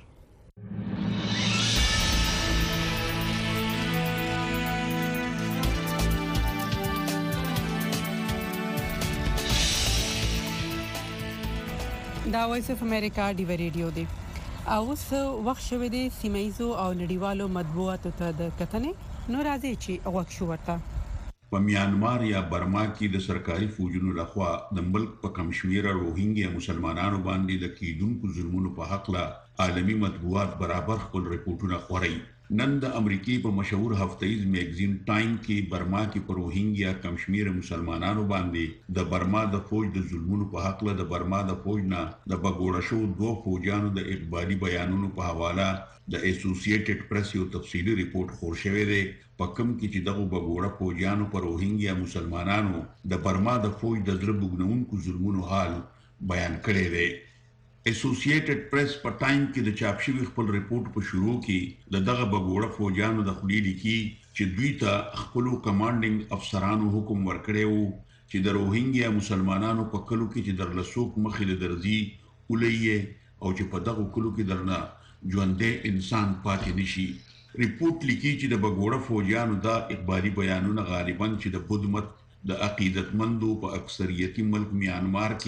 دا وایس اف امریکا ډیو ریډیو دی او اوس وخت شوه دی سیمایزو او نړیوالو مطبوعاتو ته د کتنې نو راځي چې وخت شو ورته. په میانمار یا برما کې د سرکاري فوجونو لخوا د ملک په کم شمیره روهینګیا مسلمانانو باندې د کیدونکو ظلمونو په حق لا عالمي مطبوعات برابر خپل ریپورتونه خوري. نن د امریکای په مشهور هفتهیز میگزین ټایم کې برما کې په روهینګیا کم شمیره مسلمانانو باندې د برما د فوج د ظلمونو په حق لا د برما د فوج نه د بګوړه شو دوه فوجانو د اقبالي بیانونو په حواله د اسوسییټډ پریس یو تفصیلی ریپورت خور شوی دی په کوم کې چې دغه بګوړه فوجانو پر روهینګیا مسلمانانو د برما د فوج د زړه بوګنونکو ظلمونو حال بیان کړی دی. اسوسییټډ پریس په ټایم کې د چاپ شوی خپل ریپورت په شروع کې د دغه بګوړه فوجانو د خلیلی کې چې دوی ته خپل کمانډینګ افسرانو حکم ورکړی وو چې د روهینګیا مسلمانانو په کلو کې چې در لسوک مخې له درځي ولې او چې په دغه کلو کې درنه ژوندې انسان پاتې نشي. ریپورت لیکي چې د بګوړه فوجانو دا اقبالي بیانونه غالباً چې د بدمت د عقیدتمندو په اکثریتي ملک میانمار کې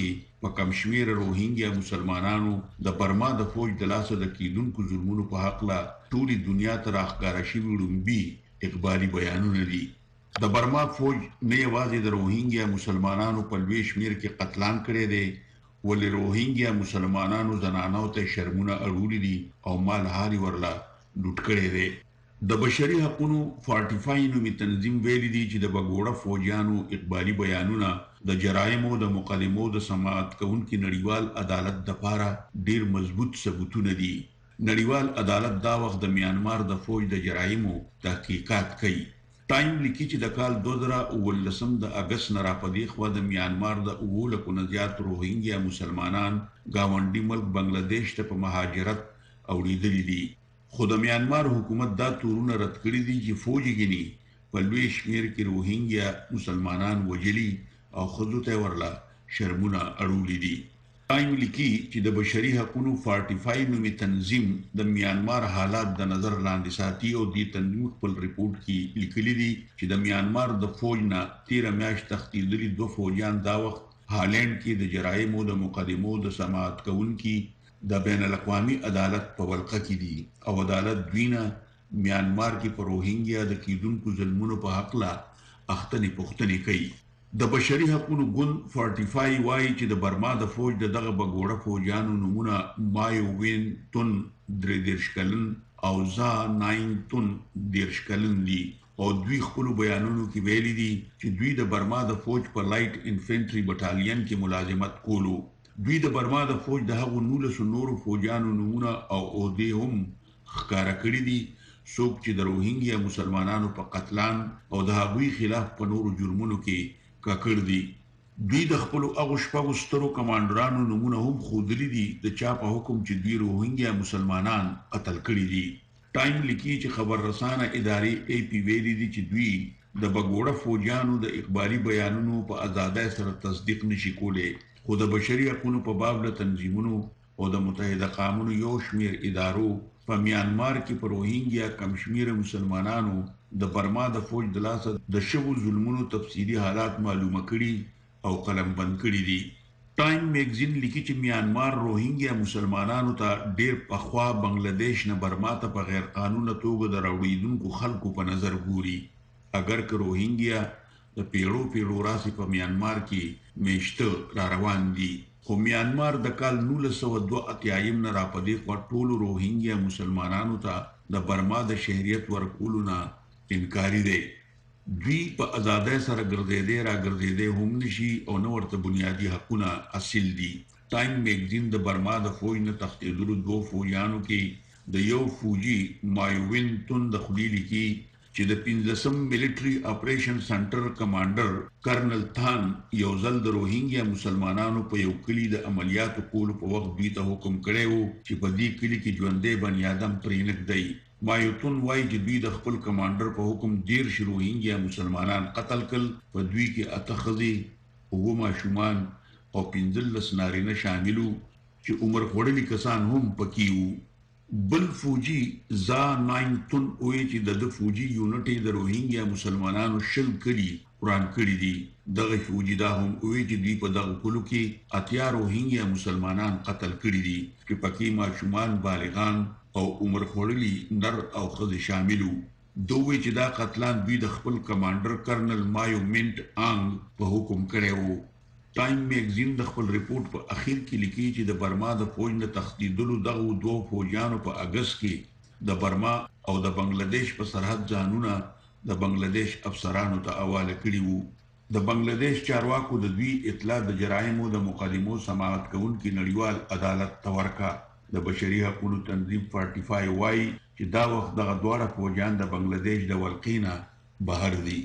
په کم شمیر روهینګیا مسلمانانو د برما د فوج د لاسه د کیدونکو ظلمونو په حق لا ټولي دنیا ته راښکاره شوي لومبي اقبالي بیانونه دي. د برما فوج نه یوازې د روهینګیا مسلمانانو په لوی شمیر کې قتلان کړي دي ولې روهینګیا مسلمانانو زنانو ته شرمونه اړولي دي او مال هاري ورلا لوټ کړي دي. د بشري حقوقو فورټیفای نومي تنظیم ویلي دي چې د بګوړه فوجیانو اقبالي بیانونه د جرایمو د مقدمو د سماعت کوونکي نړیوال عدالت د لپاره ډیر مضبوط ثبوتونه دي. نړیوال عدالت دا وخت د میانمار د فوج د جرایمو تحقیقات کوي. ټایم لیکي چې د کال دوه زره اوولسم د اگست نه راپدې خو د میانمار د اوولکو نه زیات روهینګیا مسلمانان گاونډي ملک بنگلاديش ته په مهاجرت اوړېدلي دي. خو د میانمار حکومت دا تورونه رد کړی دي چې فوجي ګني په لوی شمیر کې روهینګیا مسلمانان وجلي او خودو ته ورلا شرمونه اړولي دي. ټایم لیکي چې د بشري حقوقو فورټیفای نومي تنظیم د میانمار حالات د نظر لاندې ساتي او د تنظیم خپل ریپورت کې لیکلي دي چې د میانمار د فوج نه تیر میاشت تختیدلي دوه فوجیان دا وخت هالند کې د جرایمو د مقدمو د سماعت کوونکي د بین الاقوامي عدالت په ولقه کې دي او عدالت دوینه میانمار کې په روهینګیا د کیدونکو ظلمونو په حق لا اختنی پختنی کوي. د بشري حقوقو ګوند فورټیفای وايي چې د برما د فوج د دغه بګوړه فوجانو نمونه مایو وین تون درې دیرش کلن او زا ناین تون دیرش کلن دي او دوی خپل بیانونو کې ویلي دي چې دوی د برما د فوج په لایټ انفنټري بټالین کې ملازمت کولو. دوی د برما د فوج د هغو نولسو نورو فوجانو نمونه او عہدې هم ښکاره کړي دي څوک چې د روهینګیا مسلمانانو په قتلان او د هغوی خلاف په نورو جرمونو کې ککړ دي. دوی د خپلو هغو شپږو سترو کمانډرانو نمونه هم ښودلي دي د چا په حکم چې دوی روهینګیا مسلمانان قتل کړي دي. ټایم لیکي چې خبر رسانه ادارې ای پی ویلي دي چې دوی د بګوړه فوجیانو د اخباري بیانونو په ازادۍ سره تصدیق نشي کولی خو د بشري حقوقو په باب له تنظیمونو او د متحده قومونو یو شمیر ادارو په میانمار کې په روهینګیا کم شمیر مسلمانانو د برما د فوج د لاسه د شوو ظلمونو تفصیلی حالات معلومه کړي او قلم بند کړي دي. ټایم میگزین لیکي چې میانمار روهینګیا مسلمانانو ته ډیر پخوا بنگلاديش نه برما ته په غیر قانوني توګه د راوړېدونکو خلکو په نظر ګوري. اگر که روهینګیا د پیړو پیړو راسي په میانمار کې میشته را روان دي خو میانمار د کال نولس سوه دوه اتیایم نه راپدې خوا ټولو روهینګیا مسلمانانو ته د برما د شهریت ورکولو نه انکاري دی. دوی په ازادۍ سره ګرځېدې را ګرځېدې هم نشي او نه ورته بنیادي حقونه حاصل دي. ټایم میگزین د برما د فوج نه تښتېدلو دوه فوجیانو کې د یو فوجي مایوین تون د خولي لیکي چې د پنځلسم ملټري اپریشن سنټر کمانډر کرنل تھان یو ځل د روهینګیا مسلمانانو په یو کلی د عملیاتو کولو په وخت دوی ته حکم کړی و چې په دې کلي کې ژوندی بني آدم پرې نږدی. مایوتون وایي چې دوی د خپل کمانډر په حکم دېرش روهینګیا مسلمانان قتل کړل په دوی کې اته ښځې اووه ماشومان او پنځلس نارینه شامل وو چې عمر خوړلي کسان هم پکې وو. بل فوجي زا ناین تون وی چې د فوجي یونټ د روهینګیا مسلمانانو شل کړي قران کړي دي. دغه فوجي دا هم وی چې دوی په دغه کلو کې اتیا روهینګیا مسلمانان قتل کړي دي چې پکې ماشومان بالغان او عمر خوړلي نر او ښځې شامل وو. دوی چې دا قتلان دوی د خپل کمانډر کرنل مایو منټ آنګ په حکم کړی وو. ټایم میگزین د خپل ریپورت په اخیر کې لیکي چې د برما د فوج نه تښتېدلو دغو دوه فوجیانو په اگست کې د برما او د بنگلاديش په سرحد ځانونه د بنگلاديش افسرانو ته حواله کړي وو. د بنگلاديش چارواکو د دوی اطلاع د جرایمو د مقدمو سماعت کوونکي نړیوال عدالت ته ورکړه. د بشري حقوقو تنظیم فورټیفای وايي چې دا وخت دغه دواړه فوجیان د بنگلاديش د ولقې نه بهر دي.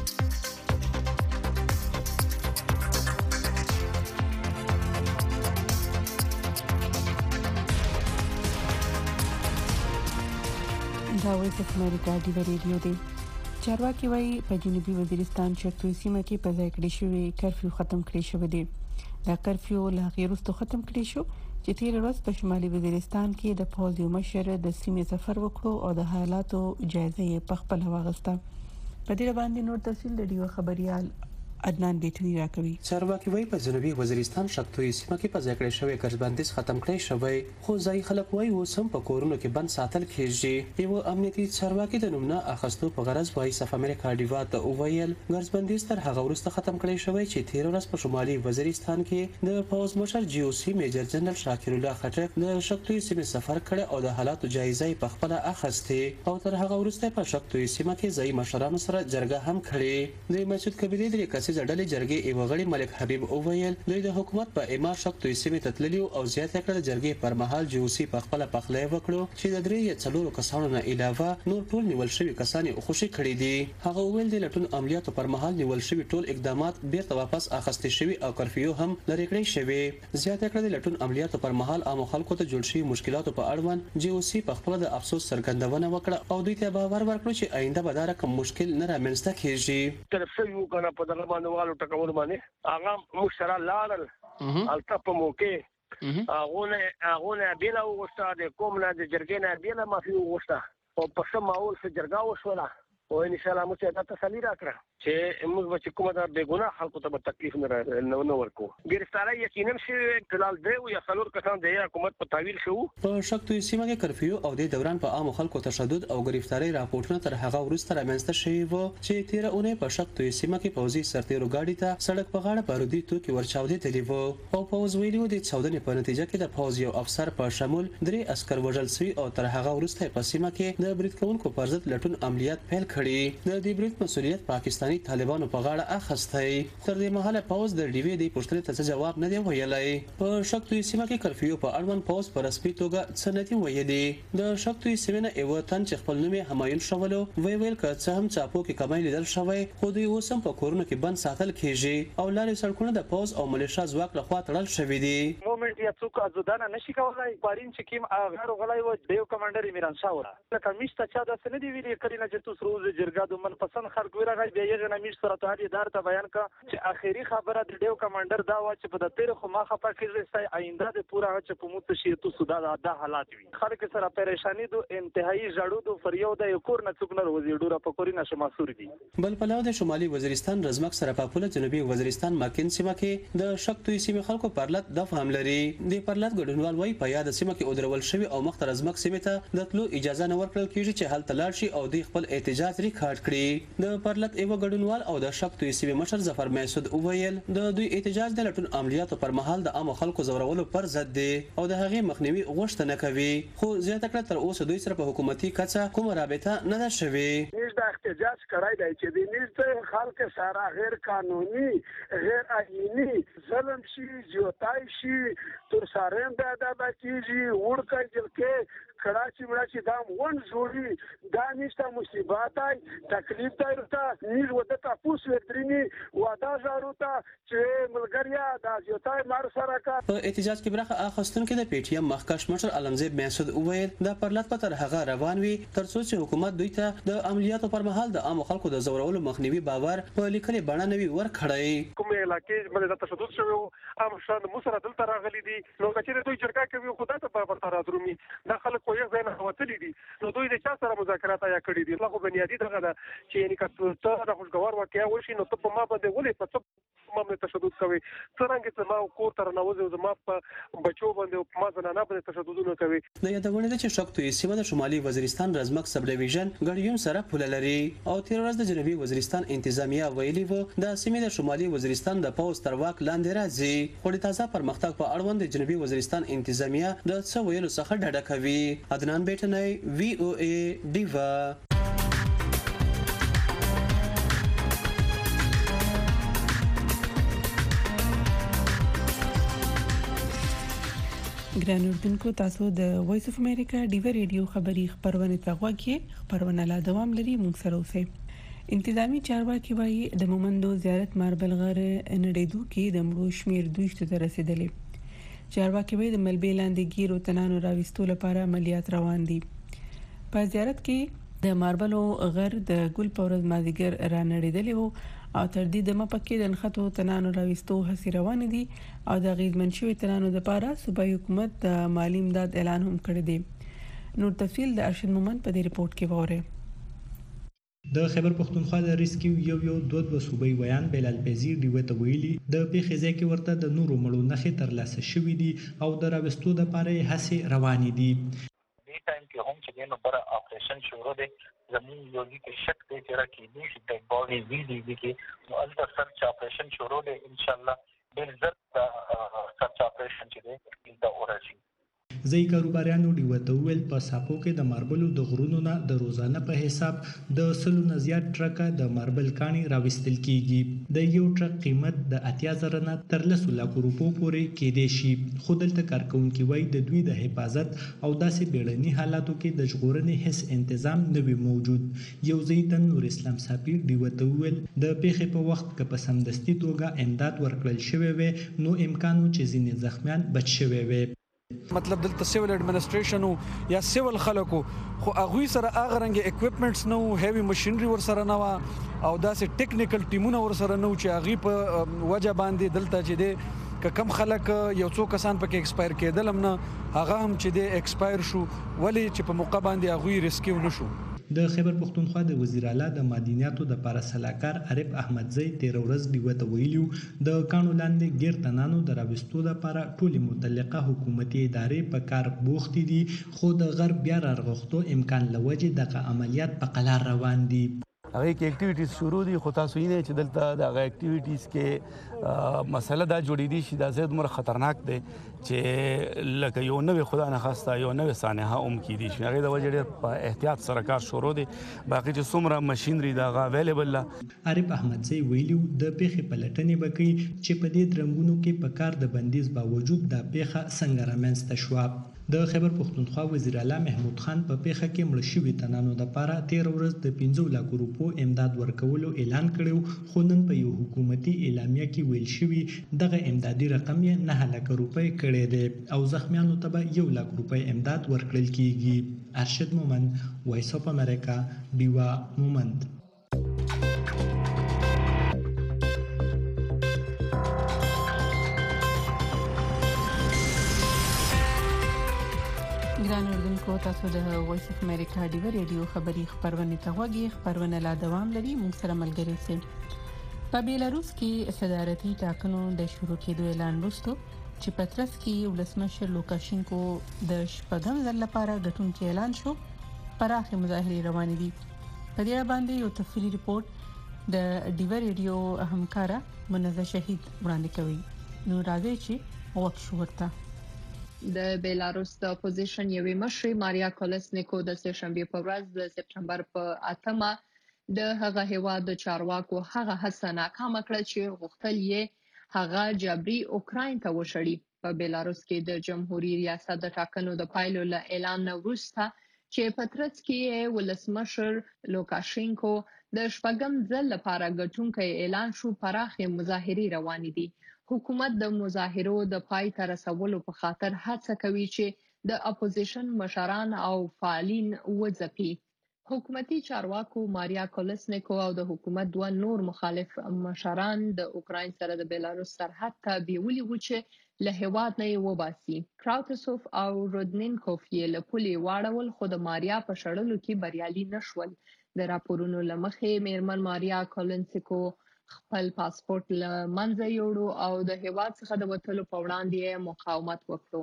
دا وایس اف امریکا ډیو ریډیو دی. چارواکي وایي په جنوبي وزیرستان چرتوي سیمه کې په ځای کړی شوی کرفیو ختم کړی شوی دی. دا کرفیو لا غیر وروسته ختم کړی شو چې تیر ورځ په شمالي وزیرستان کې د پوځ یو مشر د سیمې سفر وکړو او د حالاتو جایزه یې په خپل واغسته. په دې باندې نور تفصیل د ډیو خبريال عدنان بیٹنی راکوي. چارواکي وایي په جنوبي وزیرستان شکتوي سیمه کې په ځای کړی شوی ګرځبندیز ختم کړی شوی، خو ځای خلک وایي اوس هم په کورونو کې بند ساتل کېږي. یو امنیتي چارواکي د نوم نه اخیستو په غرض وایس اف امریکا ډیوا ته وویل ګرځبندیز تر هغه وروسته ختم کړی شوی چې تیر ورځ په شمالي وزیرستان کې د پوز مشر جی او سی میجر جنرال شاکر الله خټک د شکتوي سیمې سفر کړی او د حالاتو جایزه په خپل اخیسته او تر هغه وروسته په شکتوي سیمه کې ځای مشرانو سره جرګه هم کړې. د مسعود کبیره د کسي ځړلې جرګې یو غړي ملک حبیب اوویل دوی د حکومت په اما شکتوي سیمې تتللی او زیاته کړه جرګې پر مهال جوسی په خپل پخلی وکړو چې د درې یا څلورو کسانو نه علاوه نور ټول نیول شوی کسان خوشي کړي دي. هغه ویل د لټون عملیاتو پر مهال نیول شوی ټول اقدامات بیرته واپس اخیستل شوی او کرفیو هم لري کړی شوی. زیاته کړه د لټون عملیاتو پر مهال عام خلکو ته جوړ شوی مشکلاتو په اړوند جوسی په خپل د افسوس څرګندونه وکړه او دوی ته باور ورکړ چې آینده به دا رقم مشکل نه رامنځته کیږي. طرف شوی کنه په دغه باندې والو ټکول باندې هغه مشره لاړل الته په موقع هغه نه هغه نه بیل وغوښته د کوم نه د جرګې نه بیل مافي وغوښته او په سم ماحول سره جرګه وشوله او ان شاء الله موږ ته تسلی راکړه چې موږ به کومه د بیګناه خلکو ته تکلیف نه نه ورکو. گرفتاری یقینا شي کلال دی او یا څلور کسان د حکومت په تعویل شو. په شکتوي سیمه کې کرفیو او د دوران په عام خلکو تشدد او گرفتاری راپورټونه تر هغه وروسته رامنځته شوي وو چې تیر اونۍ په شکتوي سیمه کې پوځي سرتیرو گاډي ته سړک په غاړه بارودي توکي ورچاودې تللی وو او پوځ ویلو د چاودنې په نتیجه کې د پوځ یو افسر په شمول درې عسكر وژل شوي او تر هغه وروسته په سیمه کې د برید کوونکو پر ضد لټون عملیات پیل کړي. د دې برید مسؤلیت پاکستانی طالبانو په غاړه اخیستی. تر دې مهاله پوز د ډیوی د پوښتنې ته جواب نه دی ویلی. په شکتوي سیمه کې کرفیو په اړوند پوز په رسمي توګه سنتي ویلي. د شکتوي سیمه نه یو تن چې خپل نوم همایون شولو وی ویل ک څه هم چاپو کې کمای لیدل شوی خو دوی اوس هم په کورونو کې بند ساتل کیږي او لارې سړکونه د پوز او ملیشیا ځواک لخوا تړل شوی دي. مومنت یا څوک ازودانه نشي کولای بارین چې کیم غیر غلای و دیو کمانډر میران شاه ولا لکه میشته چا د سندې ویلي کړي نه چې تاسو روز جرګه د من پسند خلک ورغی بیا یې نه میش سره ته ادارې ته بیان کا چې اخیری خبره د دیو کمانډر دا و چې په د تیر خو ما خپه کېږي چې آینده د پورا چې په موت شي تو سودا د حالات وي خلک سره پریشانی دو انتهایی جړو دو فریاد یو کور نه څوک نه وزیر ډوره پکوري نشه مسور دي. بل پلاو د شمالي وزیرستان رزمک سره په پوله جنوبي وزیرستان ماکین سیمه کې د شکتوي سیمه خلکو پرلط د فهم لري. د پرلط ګډونوال وای په یاد سیمه کې اودرول شوی او مخ رزمک سیمه ته د تلو اجازه نه ورکړل کیږي چې هلته لاړ شي او د خپل احتجاج ریکارډ کړي. د پرلط ایو ګډونوال او د شکتوي سیمه مشر ظفر مسعود اوویل د دوی احتجاج د لټون عملیاتو پر مهال د عام خلکو زورولو پر ضد دی او د هغې مخنیوي غوښتنه کوي خو زیاته کړه تر اوسه دوی سره په حکومتي کچه کومه رابطه نه ده شوې. نش د احتجاج کړای دی چې د نش خلک سره غیر قانوني غیر آئینی ظلم شي جوتای شي تر سارم به ادا کیږي ورکه جلکه کراچی مراچی دام ون جوړي دا نشته مصیبت ای تکلیف دی ورته نیل ودته پوس ورترینی وادا زاروته چې ملګریا دا جوتای مار سره کا. په احتجاج کې برخه اخیستونکو د پی ټی ایم مخکښ مشر علمزیب مسعود اوویل دا پرلط په تر هغه روان وي تر څو چې حکومت دوی ته د عملیاتو پر مهال د عام خلکو د زورولو مخنیوي باور په لیکلي بڼه نوي ورکړی. کومه علاقې باندې د تشدد شوی عام شان مسره دلته راغلي دي نو چې دوی جرګه کوي خدای ته په پرتار درومي دا خلک خو یې ځای نه وتلی دي نو دوی د چا سره مذاکرات یا کړي دي. خو بنیادی دغه ده چې یعنی کته د خوشګوار واقعیا وشي نو ته په ما باندې ولې په څه ما باندې تشدد کوي څنګه چې ما کور تر نوځي او ما په بچو باندې ما زنانه باندې تشددونه کوي. د یادونه ده چې شکتوي سیمه د شمالي وزیرستان رزمک سب ډیویژن ګډیوم سره پوله لري او تیر ورځ د جنوبي وزیرستان انتظامیه ویلي وو د سیمې د شمالي وزیرستان د پوز تر واک لاندې راځي خو د تازه پرمختګ په اړوند د جنوبي وزیرستان انتظامیه د څه ویلو څخه ډډه کوي. عدنان بیٹنی وی او ای ډیوا. ګران اردوونکو تاسو د وایس اف امریکا ډیوا ریډیو خبری خبرونه تغواکي خبرونه لا دوام لري موږ سره اوسئ. انتظامی چارواکي وایي د مومندو زیارت ماربل غر نړیدو کې د مړو شمیر دویشت ته رسیدلی. چارواکي وایي د ملبې لاندې ګیرو تنانو راوستو لپاره عملیات روان دي. په زیارت کې د ماربلو غر د ګل پورز مازیګر را نړیدلی وو او تر دې د مپکې د نخټو تنانو راوستو هڅې روان دي او د غیزمن شوی تنانو لپاره صوبایي حکومت د مالی امداد اعلان هم کړی دی. نور تفصیل د ارشد مومن په دې ریپورت کې وره. د خیبر پښتونخوا د ریسکیو یو یو دوه دوه صوبې ویان بلال پیزي ډیوه ته ویلي د پیښې ځای کې ورته د نورو مړو نښې ترلاسه شوي دي او د راوستو دپاره یې هڅې روانې دي. دې ټایم کې هم چې دی نو بره اپریشن شروع دی. زموږ یو ځای کې شک دی چې راکېدي چې ډیډ باډي وي دي دي کې نو هلته سرچ اپریشن شروع دی. انشاءالله ډېر ژر دا سرچ اپریشن چې دی دا ورشي. ځایي کاروباریانو ډیوه ته وویل په ساپو کې د ماربلو د غرونو نه د روزانه په حساب د سلو نه زیات ټرکه د ماربل کاڼي راوستل کیږي. د یو ټرک قیمت د اتیا زره نه تر لسو لاکو روپو پورې کېدی شي. خو دلته کارکوونکي وایي د دوی د حفاظت او داسې بیړني حالاتو کې د ژغورنې هیڅ انتظام نه وي موجود. یو ځایي تن نور اسلام ساپیر ډیوه ته وویل د پیښې په وخت که په سمدستي توګه امداد ورکړل شوی وی نو امکان و چې ځینې زخمیان بچ شوی وی. مطلب دلته سیول اډمنسټریشن یا سیول خلکو خو هغوی سره هغه رنګ اکوپمنټس نو هیوی ماشينري ور سره نه او داسې ټیکنیکل ټیمونه ور سره نو چې هغه په وجه باندې دلته چې دی که کم خلک یو څو کسان پکې ایکسپایر کېدل هم نه هغه هم چې دی ایکسپایر شو ولی چې په موقع باندې هغوی ریسکیو نشو. د خیبر پښتونخوا د وزیر اعلی د معدنیاتو د پاره سلاکار عارف احمدزی تیر ورځ ډیوه ته ویلو د کانو لاندې غیر تنانو د راوستو لپاره ټولې متعلقه حکومتي ادارې په کار بوختې دي خو د غرب بیا راغښتو امکان لوجه دغه عملیات په قلار روان دي. هغه کې اکټیویټیز شروع دي خو تاسو یې نه چې دلته د هغه اکټیویټیز کې مسله دا جوړې دي چې دا زیات مر خطرناک دی چې لکه یو نوې خدا نه خواسته یو نوې سانحه هم کې دي چې هغه د وجه ډېر په احتیاط سره کار شروع دي. باقي چې څومره ماشينري دا غا اویلیبل لا عارف احمدزی ویلو د پیښې پلټنې بکی چې په دې درنګونو کې په کار د بندیز باوجود د پیښه څنګه رامنځته شو. د خیبر پښتونخوا وزیر اعلی محمود خان په پیښه کې مړ شوي تنانو لپاره تیر ورځ د پنځه لکو روپو امداد ورکولو اعلان کړو خو نن په یو حکومتي اعلامیه کې ویل شوي دغه امدادي رقم یې نه لکه روپۍ کړی دی او زخمیانو ته به یو لک روپۍ امداد ورکړل کیږي. ارشد مومند، وایس اف امریکا، ډیوه مومند. ګران اردوونکو تاسو د وایس اف امریکا ډیو ریډیو خبري خبرونه ته وګورئ. خبرونه لا دوام لري. موږ سره ملګری سي. په بیلاروس کې صدارتي ټاکنو د شروع کېدو اعلان وشو چې پترس کې ولسمشر لوکاشینکو د شپږم ځل لپاره ګټونکي اعلان شو. پراخه مظاهرې روان دي. په دې باندې یو تفصیلي ریپورت د ډیو ریډیو همکارا منزه شهید وړاندې کوي. نو راځي چې وښه ورته د بیلاروس د اپوزیشن یوې مشرې ماریا کولسنیکو د سه شنبه په ورځ د سپټمبر په اتمه د هغه هیواد د چارواکو هغه هڅه ناکامه کړه چې غوښتل یې هغه جبري اوکراین ته وشړي. په بیلاروس کې د جمهوریت ریاست د ټاکنو د پایلو له اعلان وروسته چې پترس کې ولسمشر لوکاشینکو د شپږم ځل لپاره ګټونکي اعلان شو پراخه مظاهرې روان دي. حکومت د مظاهرو د پای ته رسولو په خاطر هڅه کوي چې د اپوزیشن مشران او فعالین وځپي. حکومتي چارواکو ماریا کولسنیکو او د حکومت دوه نور مخالف مشران د اوکراین سره د بیلاروس سرحد ته بیولي و چې له هیواد نه وباسي. کراوتسوف او رودنینکوف یې له پولې واړول خو د ماریا په شړلو کې بریالي نشول. د راپورونو لمخې میرمن ماریا کولسنیکو خپل پاسپورت له منځه یوړو او د هیواد څخه د وټلو په وړاندې مقاومت وکړو.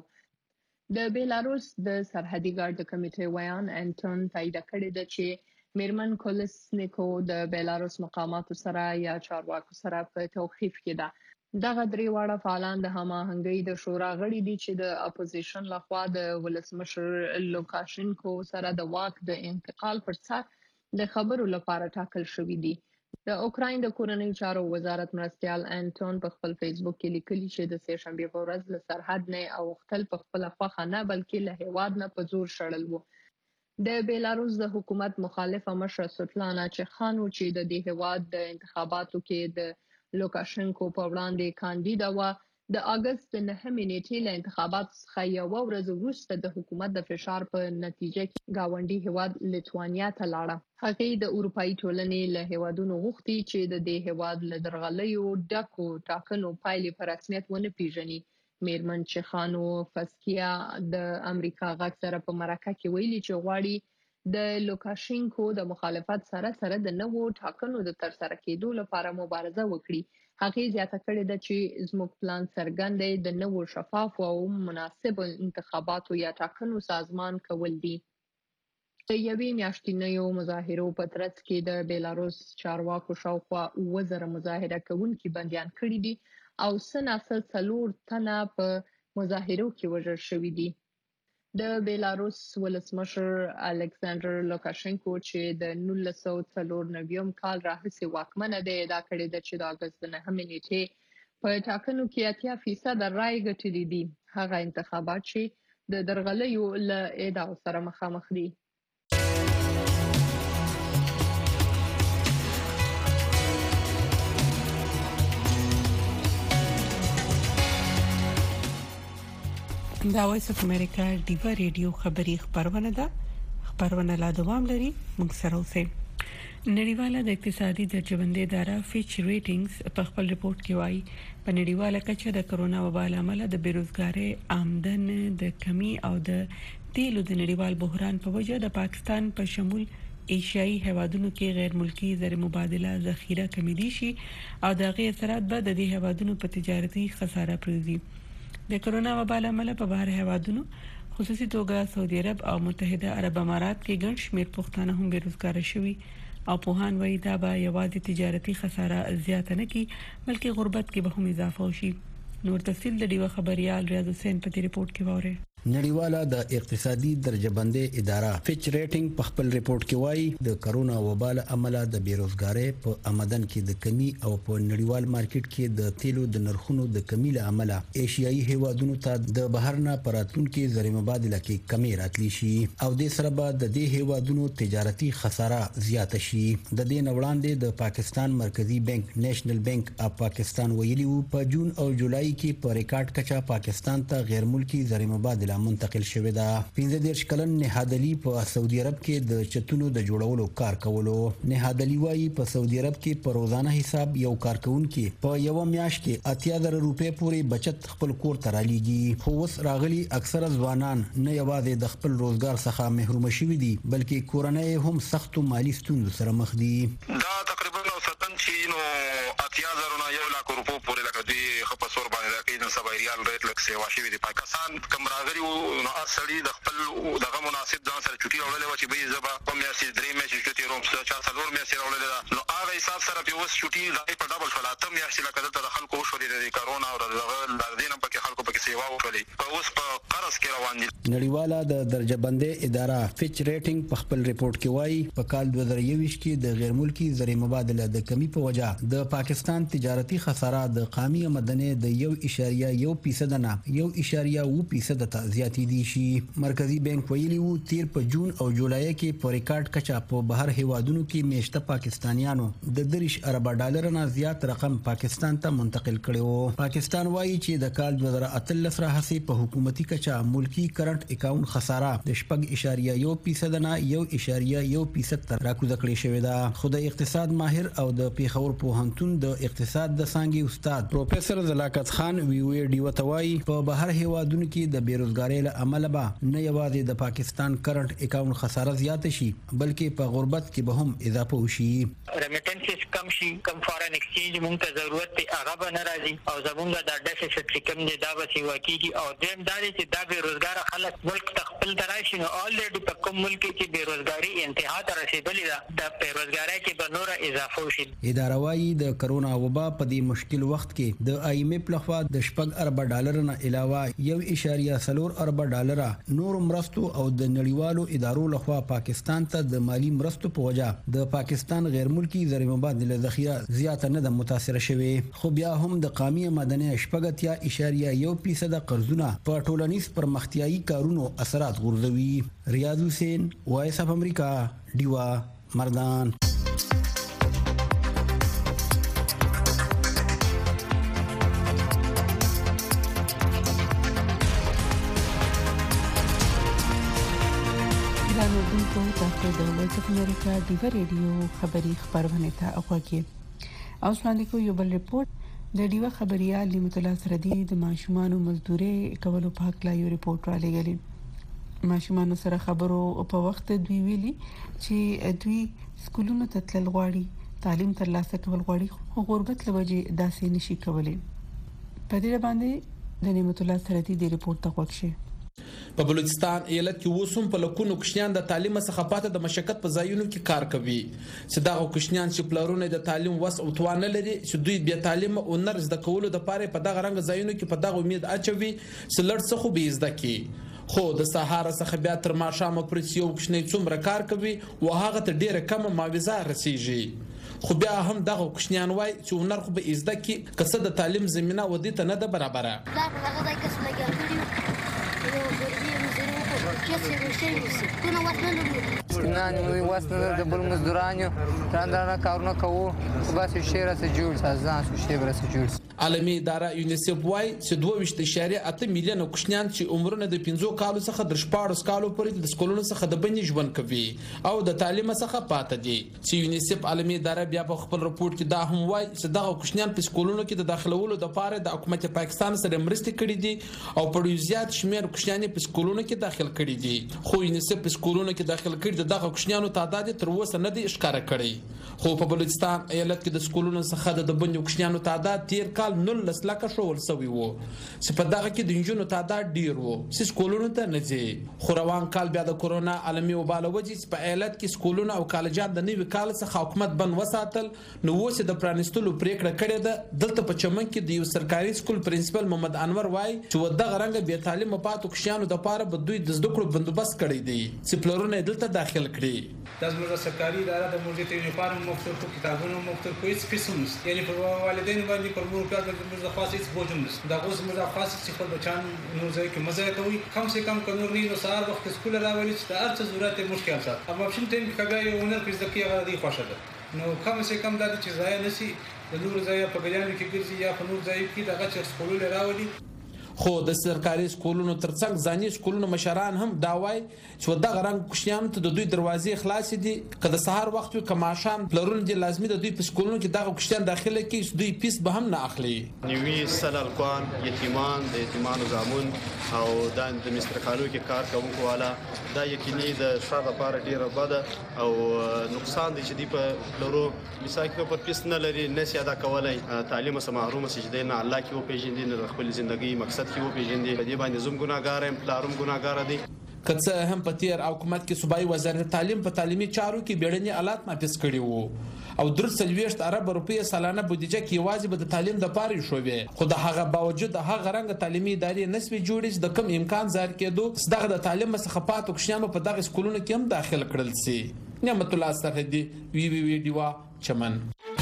د بیلاروس د سرحدي ګارد کمیټې ویان انټون تایید کړی دی چې میرمن کولسنیکو د بیلاروس مقاماتو سره یا چارواکو سره په توقیف کې ده. دغه درې واړه فعالان د هماهنګۍ د شورا غړي دي چې د اپوزیشن لخوا د ولسمشر لوکاشینکو سره د واک د انتقال پر سر د خبرو لپاره ټاکل شوی دي. د اوکراین د کورنۍ چارو وزارت مرستيال انټون په خپل فیسبوک کې لیکلي چې د سه شنبه په ورځ له سرحد نه او خپل په خپل خوخه نه بلکې له هیواد نه په زور شړل وو. د بیلاروس د حکومت مخالفه مشر سوتلانا چخانو چې د دې هیواد د انتخاباتو کې د لوکاشینکو په وړاندې کاندیدا و د اگست د نهمې نیټې له انتخاباتو څخه یو ورځ وروسته د حکومت د فشار په نتیجه کې گاونډي هیواد لیتوانیا ته لاړه. هغه د اروپאי ټولنې له هیوادونو غوښتي چې د دې هیواد له درغلیو ډکو ټاکنو پایلې په رسمیت ونه پیژني. میرمن چخانو فسکیا د امریکا غږ سره په مرکه کې ویلي چې غواړي د لوکاشینکو د مخالفت سره سره د نوو ټاکنو د ترسره کېدو لپاره مبارزه وکړي. هغه زیاته کړې ده چې زموږ پلان څرګند دی د نوو شفاف او مناسب انتخاباتو یا ټاکنو سازمان کول دي. د یوې میاشتنیو مظاهرو په ترڅ کې د بیلاروس چارواکو شاوخوا اووه زره مظاهره کوونکي بندیان کړي دي او څه ناڅه څلور تنه په مظاهرو کې وژل شوي دي. د بیلاروس ولسمشر الکساندر لوکاشینکو چې د نولس سوه څلور نوي کال راهیسې واکمنه دی ادعا کړې ده چې د اګست د نهمې نیټې په ټاکنو کې اتیا فیصده رایې ګټلې دي. هغه انتخابات چې د درغلیو له ادعاو سره مخامخ دي. دا وایس اف امریکا ډیوا ریډیو خبری خبرونه ده. خبرونه لا دوام لري. موږ سره اوسئ. نړیواله د اقتصادي درجهبندۍ اداره فیچ ریټینګز په خپل ریپورت کې وایي په نړیواله کچه د کرونا وبا له امله د بیروزګارۍ، آمدن د کمی او د تیلو د نړیوال بحران په وجه د پاکستان په شمول ایشیایي هیوادونو کې غیر ملکی زر مبادله ذخیره کمی دي شي او د غیر اثرات به د دې هیوادونو په تجارتي خساره پریږدي. د کرونا وبا له امله په بهر هیوادونو خصوصي توګه سعودي عرب او متحده عرب امارات کې ګڼ شمېر پښتانه هم بیروزګار شوي او پوهان وایي دا به یوازې تجارتي خساره زیاته نه کړي بلکې غربت کې به هم اضافه وشي. نور تفصیل د ډیوا خبريال ریاض حسین په دې ریپورت کې واره. نړیواله د اقتصادي درجهبندۍ اداره فیچ ریټینګ په خپل ریپورت کې وایي د کرونا وبا له امله د بیروزګارۍ په آمدن کې د کمی او په نړیوال مارکیټ کې د تیلو د نرخونو د کمی له امله ایشیایي هیوادونو ته د بهر نه پراتونکو زر مبادله کې کمی راتلی شي او د سره به د دې هیوادونو تجارتي خساره زیاته شي. د دې وړاندې د پاکستان مرکزی بانک نېشنل بانک اف پاکستان ویلي وو په جون او جولای کې په ریکارډ کچا پاکستان ته غیر ملکی زر مبادله منتقل شوې ده. پنځه دېرش کلن نهاد علي په سعودي عرب کې د چتونو د جوړولو کار کولو. نهاد علي وايي په سعودي عرب کې په روزانه حساب یو کارکونکي په یو میاشت کې اتیا زره روپۍ پورې بچت خپل کور ته رالېږي. خو اوس راغلي اکثره ځوانان نه یوازې د خپل روزګار څخه محروم شوي دي بلکې کورنۍ هم سخت مالی ستونزو سره مخ دي. دا تقریبا اوسطن چې نو اتیا زره نه یو لک روپۍ پورې لکه دی خپسور باندې راکې نن سبا ریال ریټ لک سیوا شوی دی. پاکستان کم راغلي نو اصلي د خپل دغه مناسب ځان سره چټي راولې و چې به زبا په میاشتې درې میاشتې چټي روم څه چا څلور میاشتې راولې ده. نو هغه حساب سره په اوس چټي ځای په ډبل فلاته میاشتې لکه د خلکو شولې د کرونا او دغه لردین په کې خلکو په کې سیوا وکړي په اوس په قرض کې روان دي. نړیواله د درجهبندۍ اداره فیچ ریټینګ په خپل ریپورت کې وایي په کال دوه زره یوویشت کې د غیر ملکی زر مبادله د کمی په وجه د پاکستان تجارتي خساره د قامي آمدنۍ د یو اشاریه یو فیصد نه یو اشاریه و فیصد ته زیاتې دي شي. مرکزی بانک ویلي وو تیر په جون او جولای کې په ریکارډ کچا په بهر هیوادونو کې میشته پاکستانیانو د دریش ارب ډالر نه زیات رقم پاکستان ته منتقل کړي وو. پاکستان وایي چې د کال دوه زره اتلس راهیسې په حکومتي کچا ملکی کرنٹ اکاونټ خساره د شپږ اشاریه یو فیصد نه یو اشاریه یو فیصد ته راکوزه کړې شوې ده. خو د اقتصاد ماهر او د پیښور پوهنتون د اقتصاد د څانګې استاد پروفیسور زلاکت خان وی وی ډی وتوای په بهر هیوادونو کې د بیروزګارۍ له عمله به نه یوازې د پاکستان کرنٹ اکاونټ خساره زیات شي بلکې په غربت کې به هم اضافه وشي. ریمیټنسز کم شي، کم فارن ایکسچینج مونږ ته ضرورت دی هغه به نه راځي او زمونږ د ډیفیسټ چې کم دی دا به سیوا کیږي. او دیم دا دی چې دا بیروزګار خلک ملک ته خپل ته راشي نو آلریډي په کوم ملک کې بیروزګاري انتها ته رسیدلې ده د بیروزګارۍ کې به نور اضافه وشي. اداره وايي د کرونا وبا په دې مشکل وخت کې د آی ایم ایف لخوا د شپږ ارب ډالر نه علاوه یو اشاریه څلور ارب ډالر نور مرستو او د نړیوالو ادارو لخوا پاکستان ته د مالی مرستو په وجه د پاکستان غیر ملکی زر مبادله ذخیره زیات نه د متاثر شوی. خو بیا هم د قامي آمدنۍ شپږتیا اشاریه یو فیصد قرضونه په ټولنیز پرمختیایي کارونو اثرات غورځوي. ریاض حسین وایس اف امریکا ډیوا مردان. کو تاسو د وایس اف امریکا ډیوا ریډیو خبری خبرونه ته اوګه اوس باندې کو یو بل ریپورت د ډیوا خبريال لمتلا سردي د ماشومان مزدوري کولو په حق لا یو ریپورت را لګلی. ماشومان سره خبرو په وخت دوی ویلي چې دوی سکولونو ته تلل غواړي تعلیم ترلاسه کول غواړي خو غربت لوجې داسې نشي کولای. په دې باندې د نعمت الله سرتی د ریپورت تغوښه. په بلوچستان ایالت کې وسوم په لکونو کشنیان د تعلیم څخه پاتې د مشکل په ځایونو کې کار کوي. چې دا کشنیان چې پلارونه د تعلیم وس او توان لري چې دوی بیا تعلیم او نرز د کولو د پاره په دغه رنګ ځایونو کې په دغه امید اچوي چې لړ څه خو به زده کی. خو د سهار څخه بیا تر ماښام پرې یو کشنی څومره کار کوي او هغه ته ډیره کم معاوضه رسیږي. خو بیا هم دغه کشنیان وای چې ونر خو به زده کی کسه د تعلیم زمينه ودی ته نه ده برابره. دا هغه ځای کې څه لګیږي یو ګرځي مزرو کې څه وشي کنه واسنه سنان وي واسنه د بل مزدورانو تراندانه کارونه کوو بس شهر سره جوړ ځان سو شهر سره جوړ. عالمي اداره یونیسف وای چې دوه ویشت اشاریه اته میلیون کشنیان چې عمرونه د پنځو کالو څخه د شپږ کالو پورې د سکولونو څخه د بنې ژوند کوي او د تعلیم څخه پاتې دي. چې یونیسف عالمي اداره بیا په خپل رپورت کې دا هم وای چې دغه کشنیان په سکولونو کې د داخلولو د پاره د حکومت پاکستان سره مرستې کړې دي او په ډیر زیات شمیر کشنیان په سکولونو کې داخل کړي دي. خو یونیسف په سکولونو کې داخل کړي دغه کشنیانو تعداد تر اوسه نه دی ښکارا کړی. خو په بلوچستان ایالت کې د سکولونو څخه د بنې کشنیانو تعداد تیر کال نولس لکه شول سوي وو چې په دغه کې د انجونو تعداد ډیر وو چې سکولونو ته نه ځي. خو روان کال بیا د کورونا عالمي وبا له وجې چې په ایالت کې سکولونه او کالجات د نوي کال څخه حکومت بند وساتل نو اوس د پرانستلو پریکړه کړې ده. دلته په چمن کې د یو سرکاري سکول پرنسپل محمد انور وای چې ودغه رنګ به تعلیم پاتو کشیانو د پاره به دوی د زده کړو بندوبست کړی دی چې پلرونه دلته داخل کړي. د زموږ سرکاري اداره د موږ ته یونیفارم مختلف کتابونو مختلف کویس قسم یعنی پر والدین باندې پر مور کار د موږ خاص هیڅ بوجم نشته. دا اوس موږ خاص چې خپل بچان نو ځای کې مزه کوي کم سے کم کنور نه نو سهار وخت سکول راولي چې د هر څه ضرورت مشکل سات اما په ټیم کې کبه یو ونر پېژد کې هغه دی خوشاله ده نو کم سے کم دا چې ځای نسی د نور ځای په بیان کې ګرځي یا په نور ځای کې دغه چې سکول راولي. خو د سرکاري سکولونو ترڅنګ ځاني سکولونو مشران هم دا وایي چې دغه رنګ کوشنیان ته د دوی دروازې خلاص دي که د سهار وخت کې ماښام پلرون دي لازمي د دوی په سکولونو کې دغه کوشنیان داخله کې دوی پیس به هم نه اخلي. نیوي سلالکوان یتیمان د یتیمانو زامن او د مسترکالو کې کار کوونکو والا دا یقیني د شاده لپاره ډیره بده او نقصان دي چې دی په پلرو مثال کې په پیس نه لري نسي ادا کولای تعلیم سم محروم سجده نه الله کې او پیژندې نه خپل ژوندۍ مقصد کې و پیژندې په دې باندې زوم ګناګار هم پلاروم ګناګار دي. کڅه هم په تیر حکومت کې صوبایي وزارت تعلیم په تعلیمي چارو کې بیړني آلات نافذ کړي وو او در سلويشت ارب روپیه سالانه بودیجه کې واجب د تعلیم د پاره شوې. خو د هغه باوجود هغه رنګ تعلیمي ادارې نسبي جوړې د کم امکان ظاهر کېدو دغه د تعلیم څخه پاتو کشنانو په دغه سکولونو کې هم داخل کړل سي. نعمت الله سرحدي وی وی وی دیوا چمن.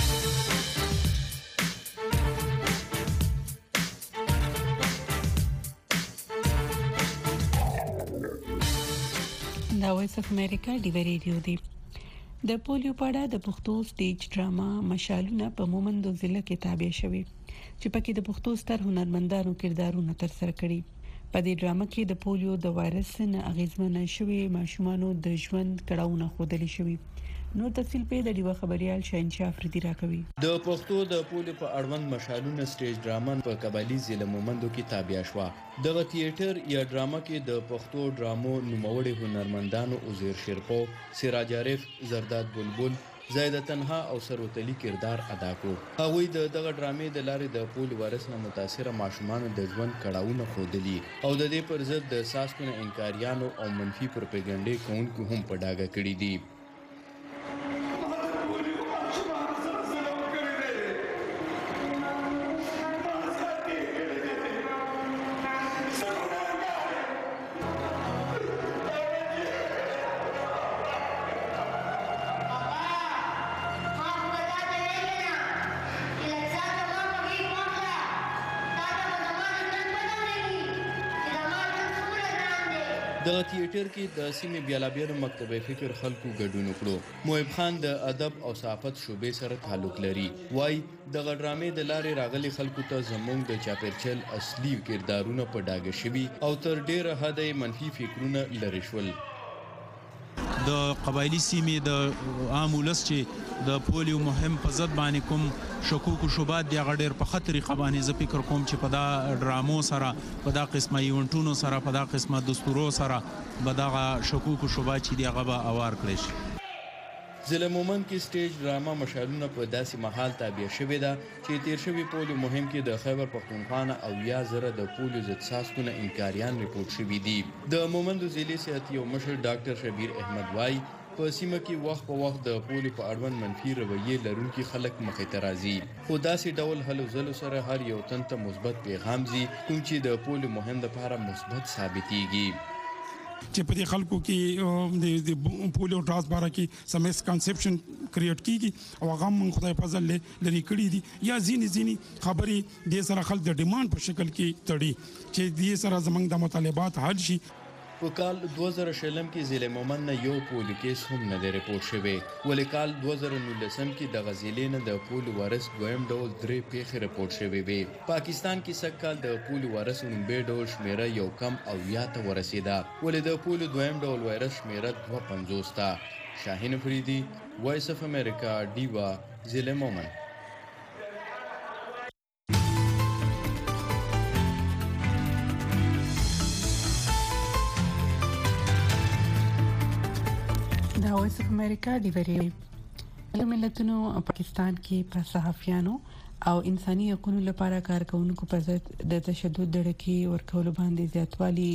دا وایس اف امریکا ډیو ریډیو دی. د پولیو په اړه د پښتو سټیج ډراما مشالونه په مومندو ضلع کې تابع شوی چې پکې د پښتو ستر هنرمندانو کردارونه تر سره کړي. په دې ډراما کې د پولیو د وایرس نه اغیزمن شوی ماشومانو د ژوند کړهونه خودلی شوی. نو تفصیل په د دیو خبريال شاهنشاه افریدي راکوي. د پښتو د پولیو په اړوند مشالونه سټیج ډراما په قبایلی ضلع مومندو کې تابع شو. دغه تیاتر یا ډراما کې د پښتو ډرامو نوموړي هنرمندانو عزیر شیرپو، سراج عارف، زرداد بلبل، زاید تنها او سروتلی کردار ادا کو. هغوی د دغه ډرامې د لارې د پولیو وایرس نه متاثره ماشومان د ژوند کړهونه خودلی او د دې پر ضد د ساسکو انکاریانو او منفي پروپاګاندا کوونکو هم په ډاګه کړی دي. د تیاتر کې د سیمې بیلابیلو مکتبه فکر خلکو ګډون وکړو. موهب خان د ادب او صحافت شوبې سره تعلق لري. وای د غډرامې د لارې راغلي خلکو ته زموږ د چاپرچل اصلي کردارونه په ډاګه شوي او تر ډیره حد منفي فکرونه لري شول. د قبایلی سیمې د عام ولس چې د پولیو مهم په ضد باندې کوم شکوک او شبهات دی هغه ډېر په ښه طریقه باندې زه فکر کوم چې په دا ډرامو سره په دا قسمه ایونټونو سره په دا قسمه دستورو سره به دغه شکوک او شبهات چې دی هغه به اوار کړی شي. ضلع مومند کې سټیج ډراما مشالونه په داسې مهال تابع شوې ده چې تیر شوي پولیو مهم کې د خیبر پښتونخوا او یا زره د پولیو ضد څاڅکونه انکاریان ریپورت شوي دي. د مومند ضلع صحتي او مشر ډاکټر شبیر احمد وای په سیمه کې وخت په وخت د پولیو په اړوند منفي رویې لرونکي خلک مخې ته راځي، خو داسې ډول هلو ځلو سره هر یو تن ته مثبت پیغام ځي کوم چې د پولیو مهم لپاره مثبت ثابتېږي. چې په دې خلکو کې د پولیو ډراس باره کې سم مسکنسپشن کریټ کیږي او هغه مون خدای فضل لري کړی دي یا ځینی ځینی خبرې د سره خلک د ډیماند په شکل کې تړي چې دې سره زمنګ د مطالبات حل شي. په کال دوه زره شلم کې ضلع مومند نه یو پولیو کیس هم نه دی ریپورت شوی، ولې کال دوه زره نولسم کې د غزیلې نه د پولیو وایرس دویم ډول درې پیښې ریپورت شوې وې. پاکستان کې سږ کال د پولیو وایرس لومبۍ ډول شمیره یو کم او یا ته ورسېده، ولې د پولیو دویم ډول وایرس شمیره دوه پنځوس ته. شاهین فریدي، وایس اف امریکا، ډیوا، ضلع مومند. د وایس اف امریکا دی ویری ملتونو پاکستان کې په صحافیانو او انساني حقوقو لپاره کارکونکو پر ضد د تشدد دړکی ورکول باندې زیاتوالی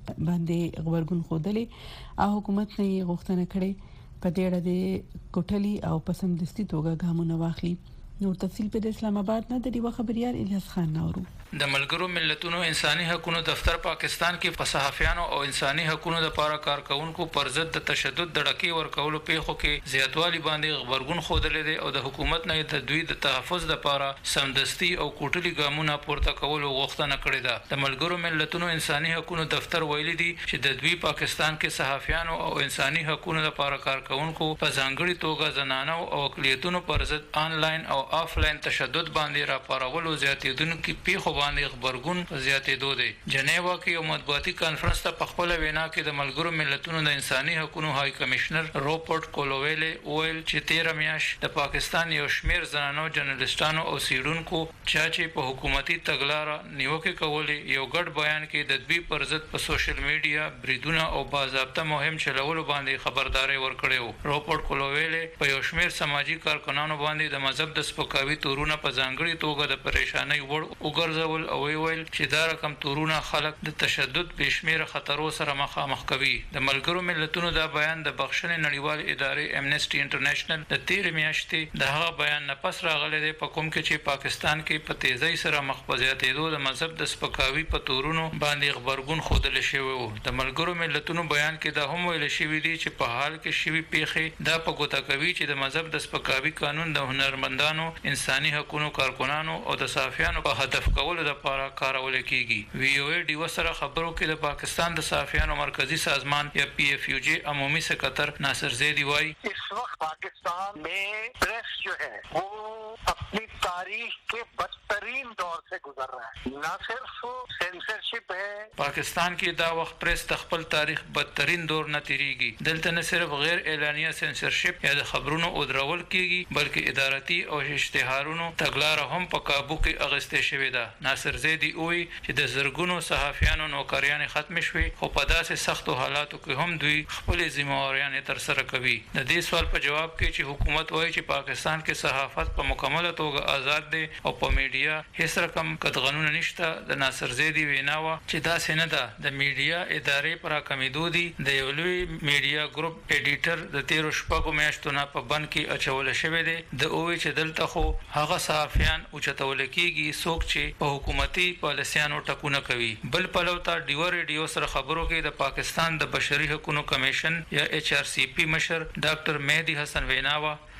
باندې خبرګون خوده او حکومت نه غوښتنه کړې په دې اړه د کوټلی او پسندستي توګه ګامونه واخلي. نور تفصیل په اسلام آباد نه د دیو خبريال الیاس خان نورو. د ملګرو ملتونو انساني حقوقو دفتر پاکستان کې په صحافیانو او انساني حقوقو لپاره کارکونکو پر ضد د تشدد دړکی ورکول پیښو کې زیاتوالی باندې خبرګون خوده دي او د حکومت نه د دوی د تحفظ لپاره سمدستي او کوټلی ګامونه پورته کول غوښتنه کړې ده. د ملګرو ملتونو انساني حقوقو دفتر ویلي دي چې د دوی پاکستان کې صحافیانو او انساني حقوقو لپاره کارکونکو په ځانګړي توګه زنانو او اقلیتونو پر ضد آنلاین او آفلاین تشدد باندې راپارولو زیاتېدونکو پیښو باندې خبرګون زیاتېدو دي. جنیوا کې یو مطبوعاتي کانفرنس ته په خپل وینا کې د ملګرو ملتونو د انساني حقوقو های کمشنر روبرټ کولوویل ویل چې تیر میاشت د پاکستان یو شمیر زنانو جرنالستانو او سیډونکو چې په حکومتي تګلارې نیوکه کولې یو ګډ بیان کې د دوی پر ضد په سوشل میډیا بریدونه او باضابطه مهم چلولو باندې خبرداري ورکړې. روبرټ کولوویل په یو شمیر سماجی کارکنانو باندې د مذهب د سپکاوي تورونه په ځانګړي توګه د پریشانۍ وړ وګرځول او ویل چې دا رقم تورونه خلک د تشدد بشمیره خطرو سره مخامخ کوي. د ملګرو ملتونو دا بیان د بخښنې نړیوال ادارې امنیسټي انټرنیشنل د تیر میاشتې د هغه بیان نه پس راغلی دی په کوم کې چې پاکستان کې په تیزی سره مخ په زیاتېدو د مذهب د سپکاوي په تورونو باندې خبرګون خوده شوی وو. د ملګرو ملتونو بیان کې دا هم ویل شوی دی چې په حال کې شوی پیښې دا په ګوته کوي چې د مذهب د سپکاوي قانون د هنرمندانو انساني حقوقو کارکنانو او د صحافیانو په هدف کولو لپاره کارول کیږي. وی او ای ډي وسره خبرو کې د پاکستان د صحافیانو مرکزی سازمان یا پی ایف یو جی عمومی سکرٹر ناصر زیدی وائی اس وقت پاکستان میں پریس جو ہے وہ اپنی تاریخ کے بدترین دور سے گزر رہا ہے. نہ صرف سینسرشپ ہے پاکستان کې دا وخت پریس د خپل تاریخ بدترین دور نه تیریږي. دلته نه صرف غیر اعلانیه سینسرشپ یا د خبرونو او درول کیږي بلکې ادارتي او اشتهارونو تګلارې هم په کابو کې اغستې شوې ده. ناصر زیدی وی چې د زرګونو صحافیانو نوکریان ختم شوي خو په داسې سختو حالاتو کې هم دوی خپل ذمہواریان تر سره کوي. د دې سوال په جواب کې چې حکومت وایي چې پاکستان کې صحافت په مکمله توګه آزاد دی او په میډیا هیڅ رقم قطعنونه نشته، د ناصر زیدی وینا و چې دا څنګه ده. د میډیا ادارې پر کمیدو دي. د یو لوی میډیا ګروپ ایډیټر د تیرو شپږو میاشتو نه په بند کې اچول شوی دی. د اووي چې دلته خو هغه صحافیان او چتول کېږي څوک چې په حکومتي پالیسیانو ټکونه کوي. بل پلوتا ډیو ریډیو سره خبرو کې د پاکستان د بشري حقوقو کمیشن یا ایچ آر سی پی مشر ډاکټر مهدی حسن ویناوا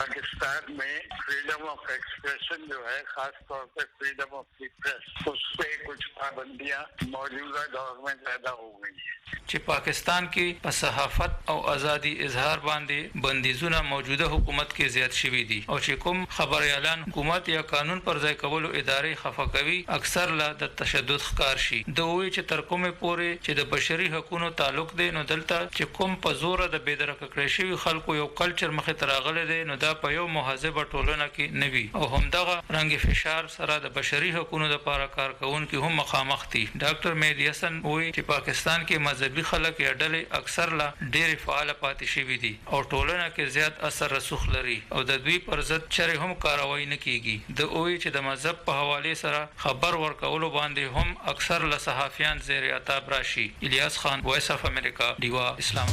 पाकिस्तान में फ्रीडम ऑफ एक्सप्रेशन जो है, खास तौर पे फ्रीडम ऑफ द प्रेस, उस पे कुछ पाबंदियां मौजूदा दौर में पैदा हो गई है چې پاکستان کې په صحافت او ازادي اظهار باندې بندیزونه موجوده حکومت کې زیات شوي دي او چې کوم خبر اعلان حکومت یا قانون پر ځای کولو ادارې خفه کوي اکثر لا د تشدد ښکار شي. د وی چې تر کومه پورې چې د بشري حقوقو تعلق دی نو دلته چې کوم په زور د بيدرکه کړی شوی خلکو یو کلچر مخه تراغله دی نو دا په یو مهذبه ټولنه کې نوي او همدغه رنګ فشار سره د بشري حقوقو لپاره کارکونکو هم مخامخ دي. ډاکټر مهدی حسن وی چې پاکستان کې مذهبي خلک یا ډلې اکثر لا ډېر فعال پاتې شوي دي او ټولنه کې زیات اثر رسوخ لري او د دوی پر ضد چره هم کاروایی نه کیږي. د اوې چې د مذهب په حواله سره خبر ورکولو باندې هم اکثر له صحافیان زیر عتاب راشي. الیاس خان، وایس اف امریکا، دیوا، اسلام.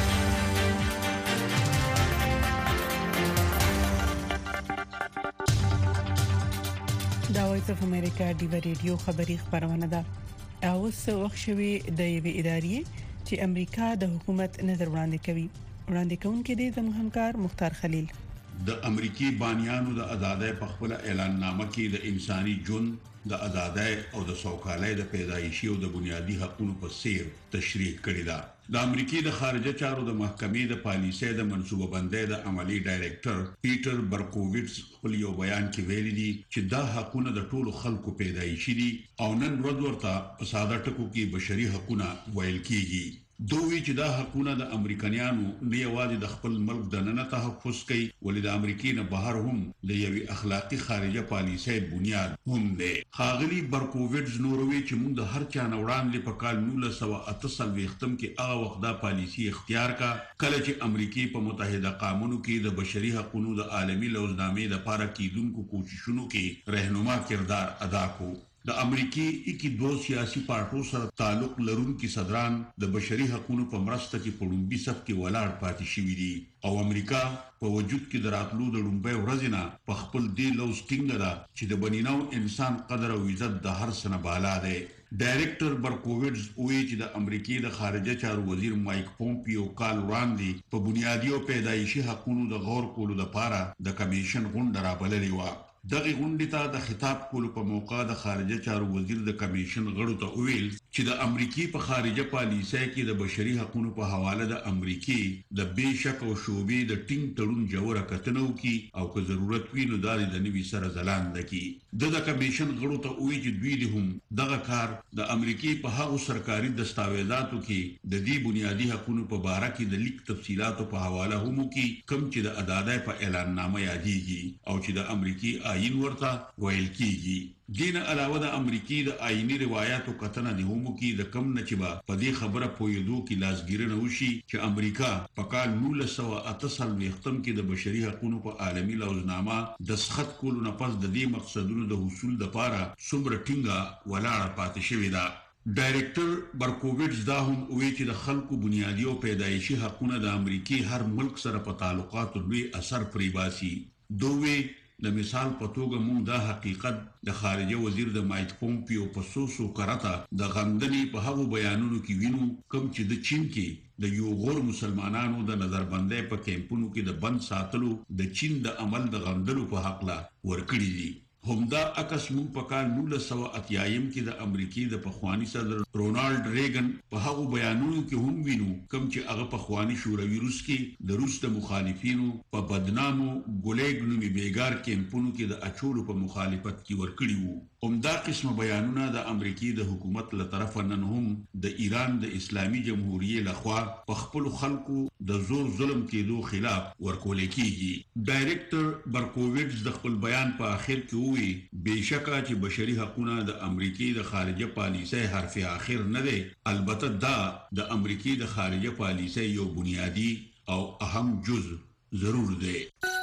دا وایس اف امریکا دیوا ریډیو خبری خبرونه ده. اوس وخت شوی د یوې ادارې چې امریکا د حکومت نظر وړاندې کوي. وړاندې کوونکې دی زموږ همکار مختار خلیل. د امریکای بانیانو د آزادۍ په خپل اعلان نامه کې د انساني ژوند د آزادۍ او د سوکالۍ د پیدایشي او د بنیادي حقوقو په څیر تشریح کړی ده. د امریکای د خارجه چارو د محکمې د پالیسۍ د منصوبه بندۍ د عملی ډایریکټر پیټر برکوویټس خپل یو بیان کې ویلي دي چې دا حقوقونه د ټولو خلکو پیدایشي دي او نن ورځ ورته په ساده ټکو کې بشري حقوقونه ویل کیږي. دوی چې دا حقوقونه د امریکایانو نه یوازې د خپل ملک د نن تحفظ کوي ولې د امریکای نه بهر هم د یوې اخلاقی خارجه پالیسۍ بنیاد هم دی. خاغلی برکوویټس نوروي چې موږ د هر چا نه وړاندې په کال نولس سوه اته څلوېښتم کې هغه وخت دا پالیسي اختیار کا کله چې امریکای په متحده قومونو کې د بشري حقوقو د عالمي لوزنامې لپاره کیدونکو کوششونو کې رهنما کردار ادا کو. د امریکای کې دوه سیاسي پارټو سره تعلق لرونکي صدران د بشري حقوقو په مرسته کې په لومبي صف کې ولاړ پاتې شوي دي او امریکا په وجود کې دراتلو د لومبي ورځې نه په خپل دی لوز ټینګ ده چې د بنینو انسان قدر او عزت د هر څه نه بالا دی. ډایریکټر برکوویټس وایي چې د امریکای د خارجه چارو وزیر مایک پومپیو کال وړاندې په بنیادي او پیدایشي حقوقو د غور کولو لپاره د کمیشن غونډه رابللې و. دغه غونډې ته د خطاب کولو په موقع د خارجه چارو وزیر د کمیشن غړو ته ویل چې د امریکای په خارجه پالیسۍ کې د بشري حقوقو په حواله د امریکای د بېشک او شوبې د ټینګ تړون جوړه کتنه وکړي او که ضرورت وي نو د نوي سره ځلانده کړي. د کمیشن غړو ته ویل چې دوی هم دغه کار د امریکای په هغو سرکاري دستاویزاتو کې د دې بنیادي حقوقو په اړه کې د لیک تفصيلاتو په حواله هم کوي کوم چې د آزادۍ په اعلان نامه یادېږي او چې د امریکای آئین ورته ویل کیږي. دین علاوه د امریکای د آئینی روایتو کتنه د همو کې د کم نچبا په دې خبره پویدو کې لاسګیرنه وشي چې امریکا په کال نولس سوه اته څلوېښتم کې د بشري حقوقو په عالمي لوزنامه دستخط کولو نه پس د دې مقصدونو د حصول لپاره څومره ټینګه ولاړه پاتې شوې ده. ډایریکټر برکوویټس دا هم وایي چې د خلکو بنیادي او پیدایشي حقوقونه د امریکای هر ملک سره په تعلقاتو لوی اثر پرې باسي. دوی د مثال په توګه موږ دا حقیقت د خارجه وزیر د مایک پومپیو په سوسو کرتا د غندنې په هغو بیانونو کې وینو کوم چې د چین کې د یو غور مسلمانانو د نظربندۍ په کیمپونو کې د بند ساتلو د چین د عمل د غندلو په حق لا ورکړي دي. همدا عکس موږ په کال نولس سوه اتیایم کې د امریکای د پخوانی صدر رونالد ریګن په هغو بیانونو کې هم وینو کوم چې هغه پخوانی شوروي روس کې د روس د مخالفینو په بدنامو ګولېګ نومي بیګار کیمپونو کې د اچولو په مخالفت کې ورکړي وو. همدا قسم بیانونه د امریکای د حکومت له طرفه نن هم د ایران د اسلامي جمهوریت لخوا په خپل خلکو د زور ظلم کېدو خلاف ورکول کیږي. ډایریکټر برکوویټس د خپل بیان په اخر کې وی بهشکه چې بشري حقوقونه د امریکای د خارجه پالیسۍ حرف اخر نه دی، البته دا د امریکای د خارجه پالیسۍ یو بنیادی او اهم جزء ضرور دی.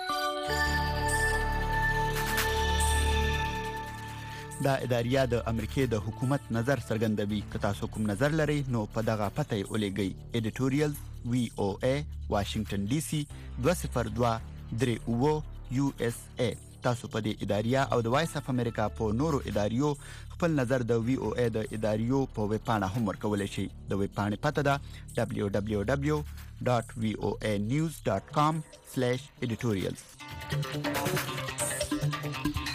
دا اداریه د امریکای د حکومت نظر څرګندوي. که تاسو کوم نظر لرئ نو په دغه پته یې ولېږئ. ایډیټوریال وی او ای واشنگټن ډي سي دوه صفر دوه درې اوه یو اس ای تاسو په دې اداریه او د وایس اف امریکا په نورو اداریو خپل نظر د وی او ای د اداریو په ویب پاڼه هم ورکولای شئ د ویب پاڼې پته ده دبليو دبليو دبليو ډاټ وی او ای نیوز ډاټ کام سلیش ایډیټوریالز